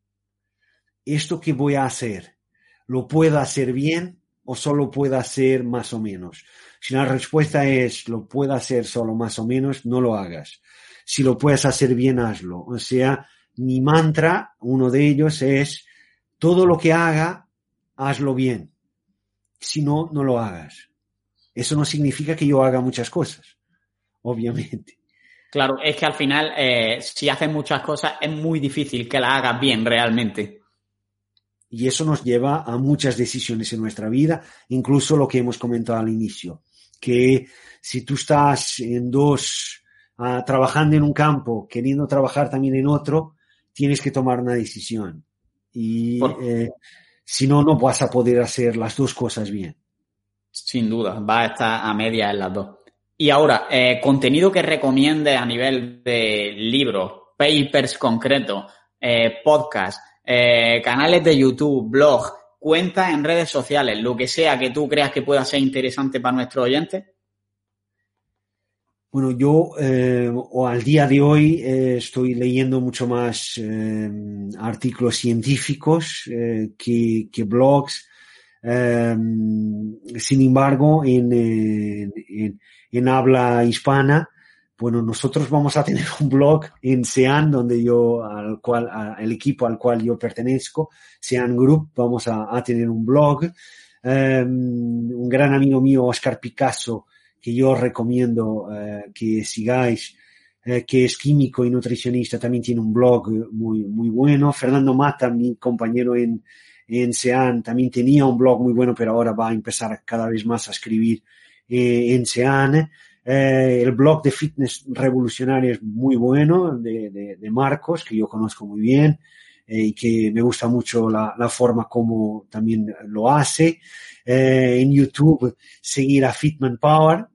¿Esto que voy a hacer, lo puedo hacer bien o solo puedo hacer más o menos? Si la respuesta es lo puedo hacer solo más o menos, no lo hagas. Si lo puedes hacer bien, hazlo. O sea, mi mantra, uno de ellos es todo lo que haga, hazlo bien. Si no, no lo hagas. Eso no significa que yo haga muchas cosas, obviamente. Claro, es que al final, eh, si haces muchas cosas, es muy difícil que las hagas bien realmente. Y eso nos lleva a muchas decisiones en nuestra vida, incluso lo que hemos comentado al inicio, que si tú estás en dos, uh, trabajando en un campo, queriendo trabajar también en otro, tienes que tomar una decisión. Y eh, si no, no vas a poder hacer las dos cosas bien. Sin duda, va a estar a media en las dos. Y ahora, eh, contenido que recomiendes a nivel de libros, papers concretos, eh, podcast, eh, canales de YouTube, blog, cuentas en redes sociales, lo que sea que tú creas que pueda ser interesante para nuestros oyentes. Bueno, yo eh, o al día de hoy eh, estoy leyendo mucho más eh, artículos científicos eh, que, que blogs. Um, sin embargo, en, en, en habla hispana, bueno, nosotros vamos a tener un blog en SEAN, donde yo, al cual, a, el equipo al cual yo pertenezco, SEAN Group, vamos a, a tener un blog. Um, un gran amigo mío, Oscar Picasso, que yo os recomiendo uh, que sigáis, uh, que es químico y nutricionista, también tiene un blog muy, muy bueno. Fernando Mata, mi compañero en en Sean. También tenía un blog muy bueno, pero ahora va a empezar cada vez más a escribir eh, en Sean. Eh, el blog de Fitness Revolucionario es muy bueno, de, de, de Marcos, que yo conozco muy bien, eh, y que me gusta mucho la, la forma como también lo hace. Eh, en YouTube, seguir a Fitman Power.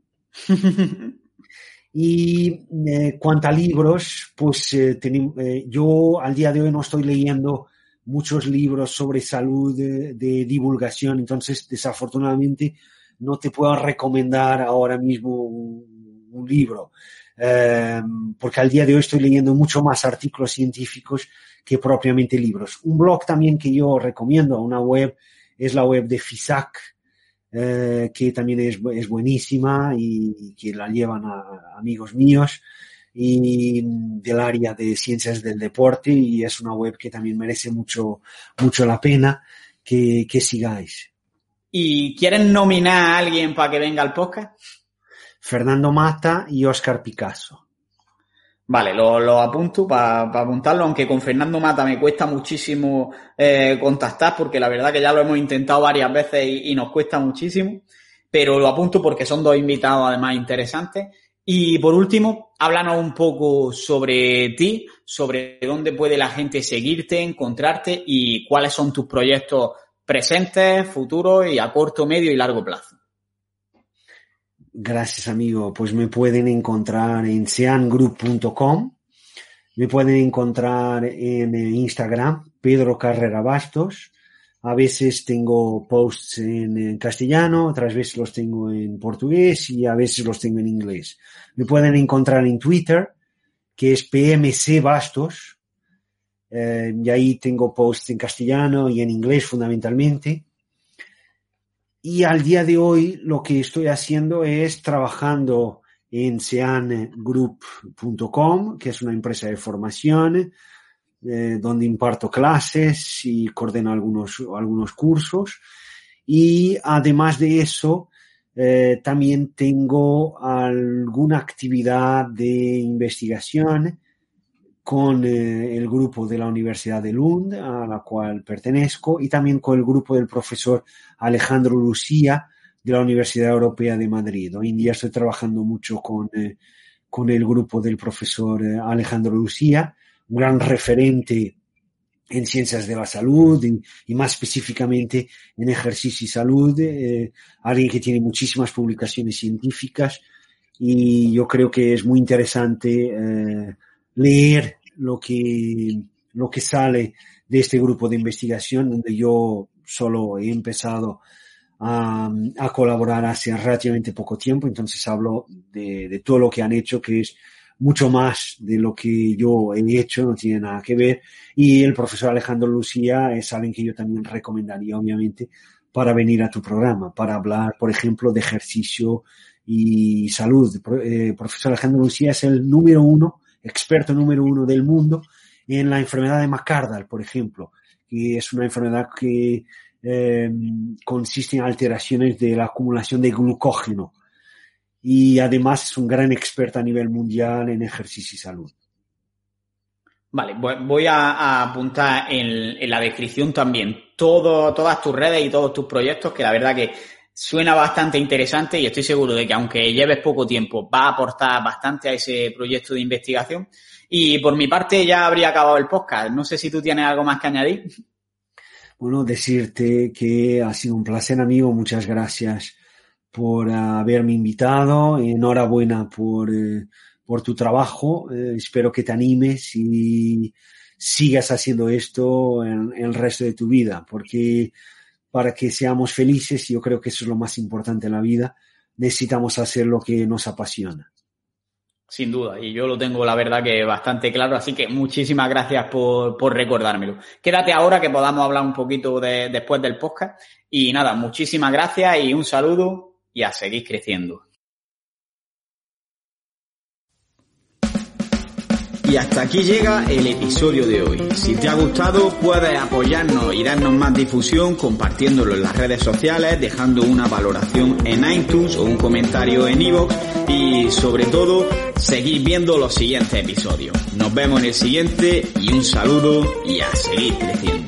Y eh, cuanto a libros, pues eh, tenim, eh, yo al día de hoy no estoy leyendo muchos libros sobre salud de, de divulgación, entonces desafortunadamente no te puedo recomendar ahora mismo un, un libro, eh, porque al día de hoy estoy leyendo mucho más artículos científicos que propiamente libros. Un blog también que yo recomiendo, una web, es la web de FISAC, eh, que también es, es buenísima y, y que la llevan a, a amigos míos y del área de ciencias del deporte, y es una web que también merece mucho, mucho la pena que, que sigáis. ¿Y quieren nominar a alguien para que venga al podcast? Fernando Mata y Óscar Picasso. Vale, lo, lo apunto para pa apuntarlo, aunque con Fernando Mata me cuesta muchísimo eh, contactar, porque la verdad que ya lo hemos intentado varias veces y, y nos cuesta muchísimo, pero lo apunto porque son dos invitados además interesantes. Y por último, háblanos un poco sobre ti, sobre dónde puede la gente seguirte, encontrarte y cuáles son tus proyectos presentes, futuros y a corto, medio y largo plazo. Gracias, amigo. Pues me pueden encontrar en sean group punto com, me pueden encontrar en Instagram, Pedro Carrera Bastos. A veces tengo posts en, en castellano, otras veces los tengo en portugués y a veces los tengo en inglés. Me pueden encontrar en Twitter, que es P M C Bastos, eh, y ahí tengo posts en castellano y en inglés fundamentalmente. Y al día de hoy lo que estoy haciendo es trabajando en sean group punto com, que es una empresa de formación, eh, donde imparto clases y coordeno algunos, algunos cursos. Y además de eso, eh, también tengo alguna actividad de investigación con eh, el grupo de la Universidad de Lund, a la cual pertenezco, y también con el grupo del profesor Alejandro Lucía de la Universidad Europea de Madrid. Hoy en día estoy trabajando mucho con, eh, con el grupo del profesor eh, Alejandro Lucía, un gran referente en ciencias de la salud y, y más específicamente en ejercicio y salud, eh, alguien que tiene muchísimas publicaciones científicas, y yo creo que es muy interesante eh, leer lo que, lo que sale de este grupo de investigación, donde yo solo he empezado a, a colaborar hace relativamente poco tiempo. Entonces hablo de, de todo lo que han hecho, que es mucho más de lo que yo he hecho, no tiene nada que ver. Y el profesor Alejandro Lucía es alguien que yo también recomendaría, obviamente, para venir a tu programa, para hablar, por ejemplo, de ejercicio y salud. El profesor Alejandro Lucía es el número uno, experto número uno del mundo en la enfermedad de McArdle, por ejemplo, que es una enfermedad que eh, consiste en alteraciones de la acumulación de glucógeno, y además es un gran experto a nivel mundial en ejercicio y salud. Vale, voy a, a apuntar en, en la descripción también todo, todas tus redes y todos tus proyectos, que la verdad que suena bastante interesante y estoy seguro de que aunque lleves poco tiempo va a aportar bastante a ese proyecto de investigación. Y por mi parte ya habría acabado el podcast. No sé si tú tienes algo más que añadir. Bueno, decirte que ha sido un placer, amigo. Muchas gracias por haberme invitado. Enhorabuena por, eh, por tu trabajo. Eh, espero que te animes y sigas haciendo esto en, en el resto de tu vida, porque para que seamos felices, yo creo que eso es lo más importante en la vida, necesitamos hacer lo que nos apasiona. Sin duda, y yo lo tengo la verdad que bastante claro, así que muchísimas gracias por, por recordármelo. Quédate ahora que podamos hablar un poquito de, después del podcast. Y nada, muchísimas gracias y un saludo y a seguir creciendo. Y hasta aquí llega el episodio de hoy. Si te ha gustado, puedes apoyarnos y darnos más difusión compartiéndolo en las redes sociales, dejando una valoración en iTunes o un comentario en iVoox y, sobre todo, seguir viendo los siguientes episodios. Nos vemos en el siguiente y un saludo y a seguir creciendo.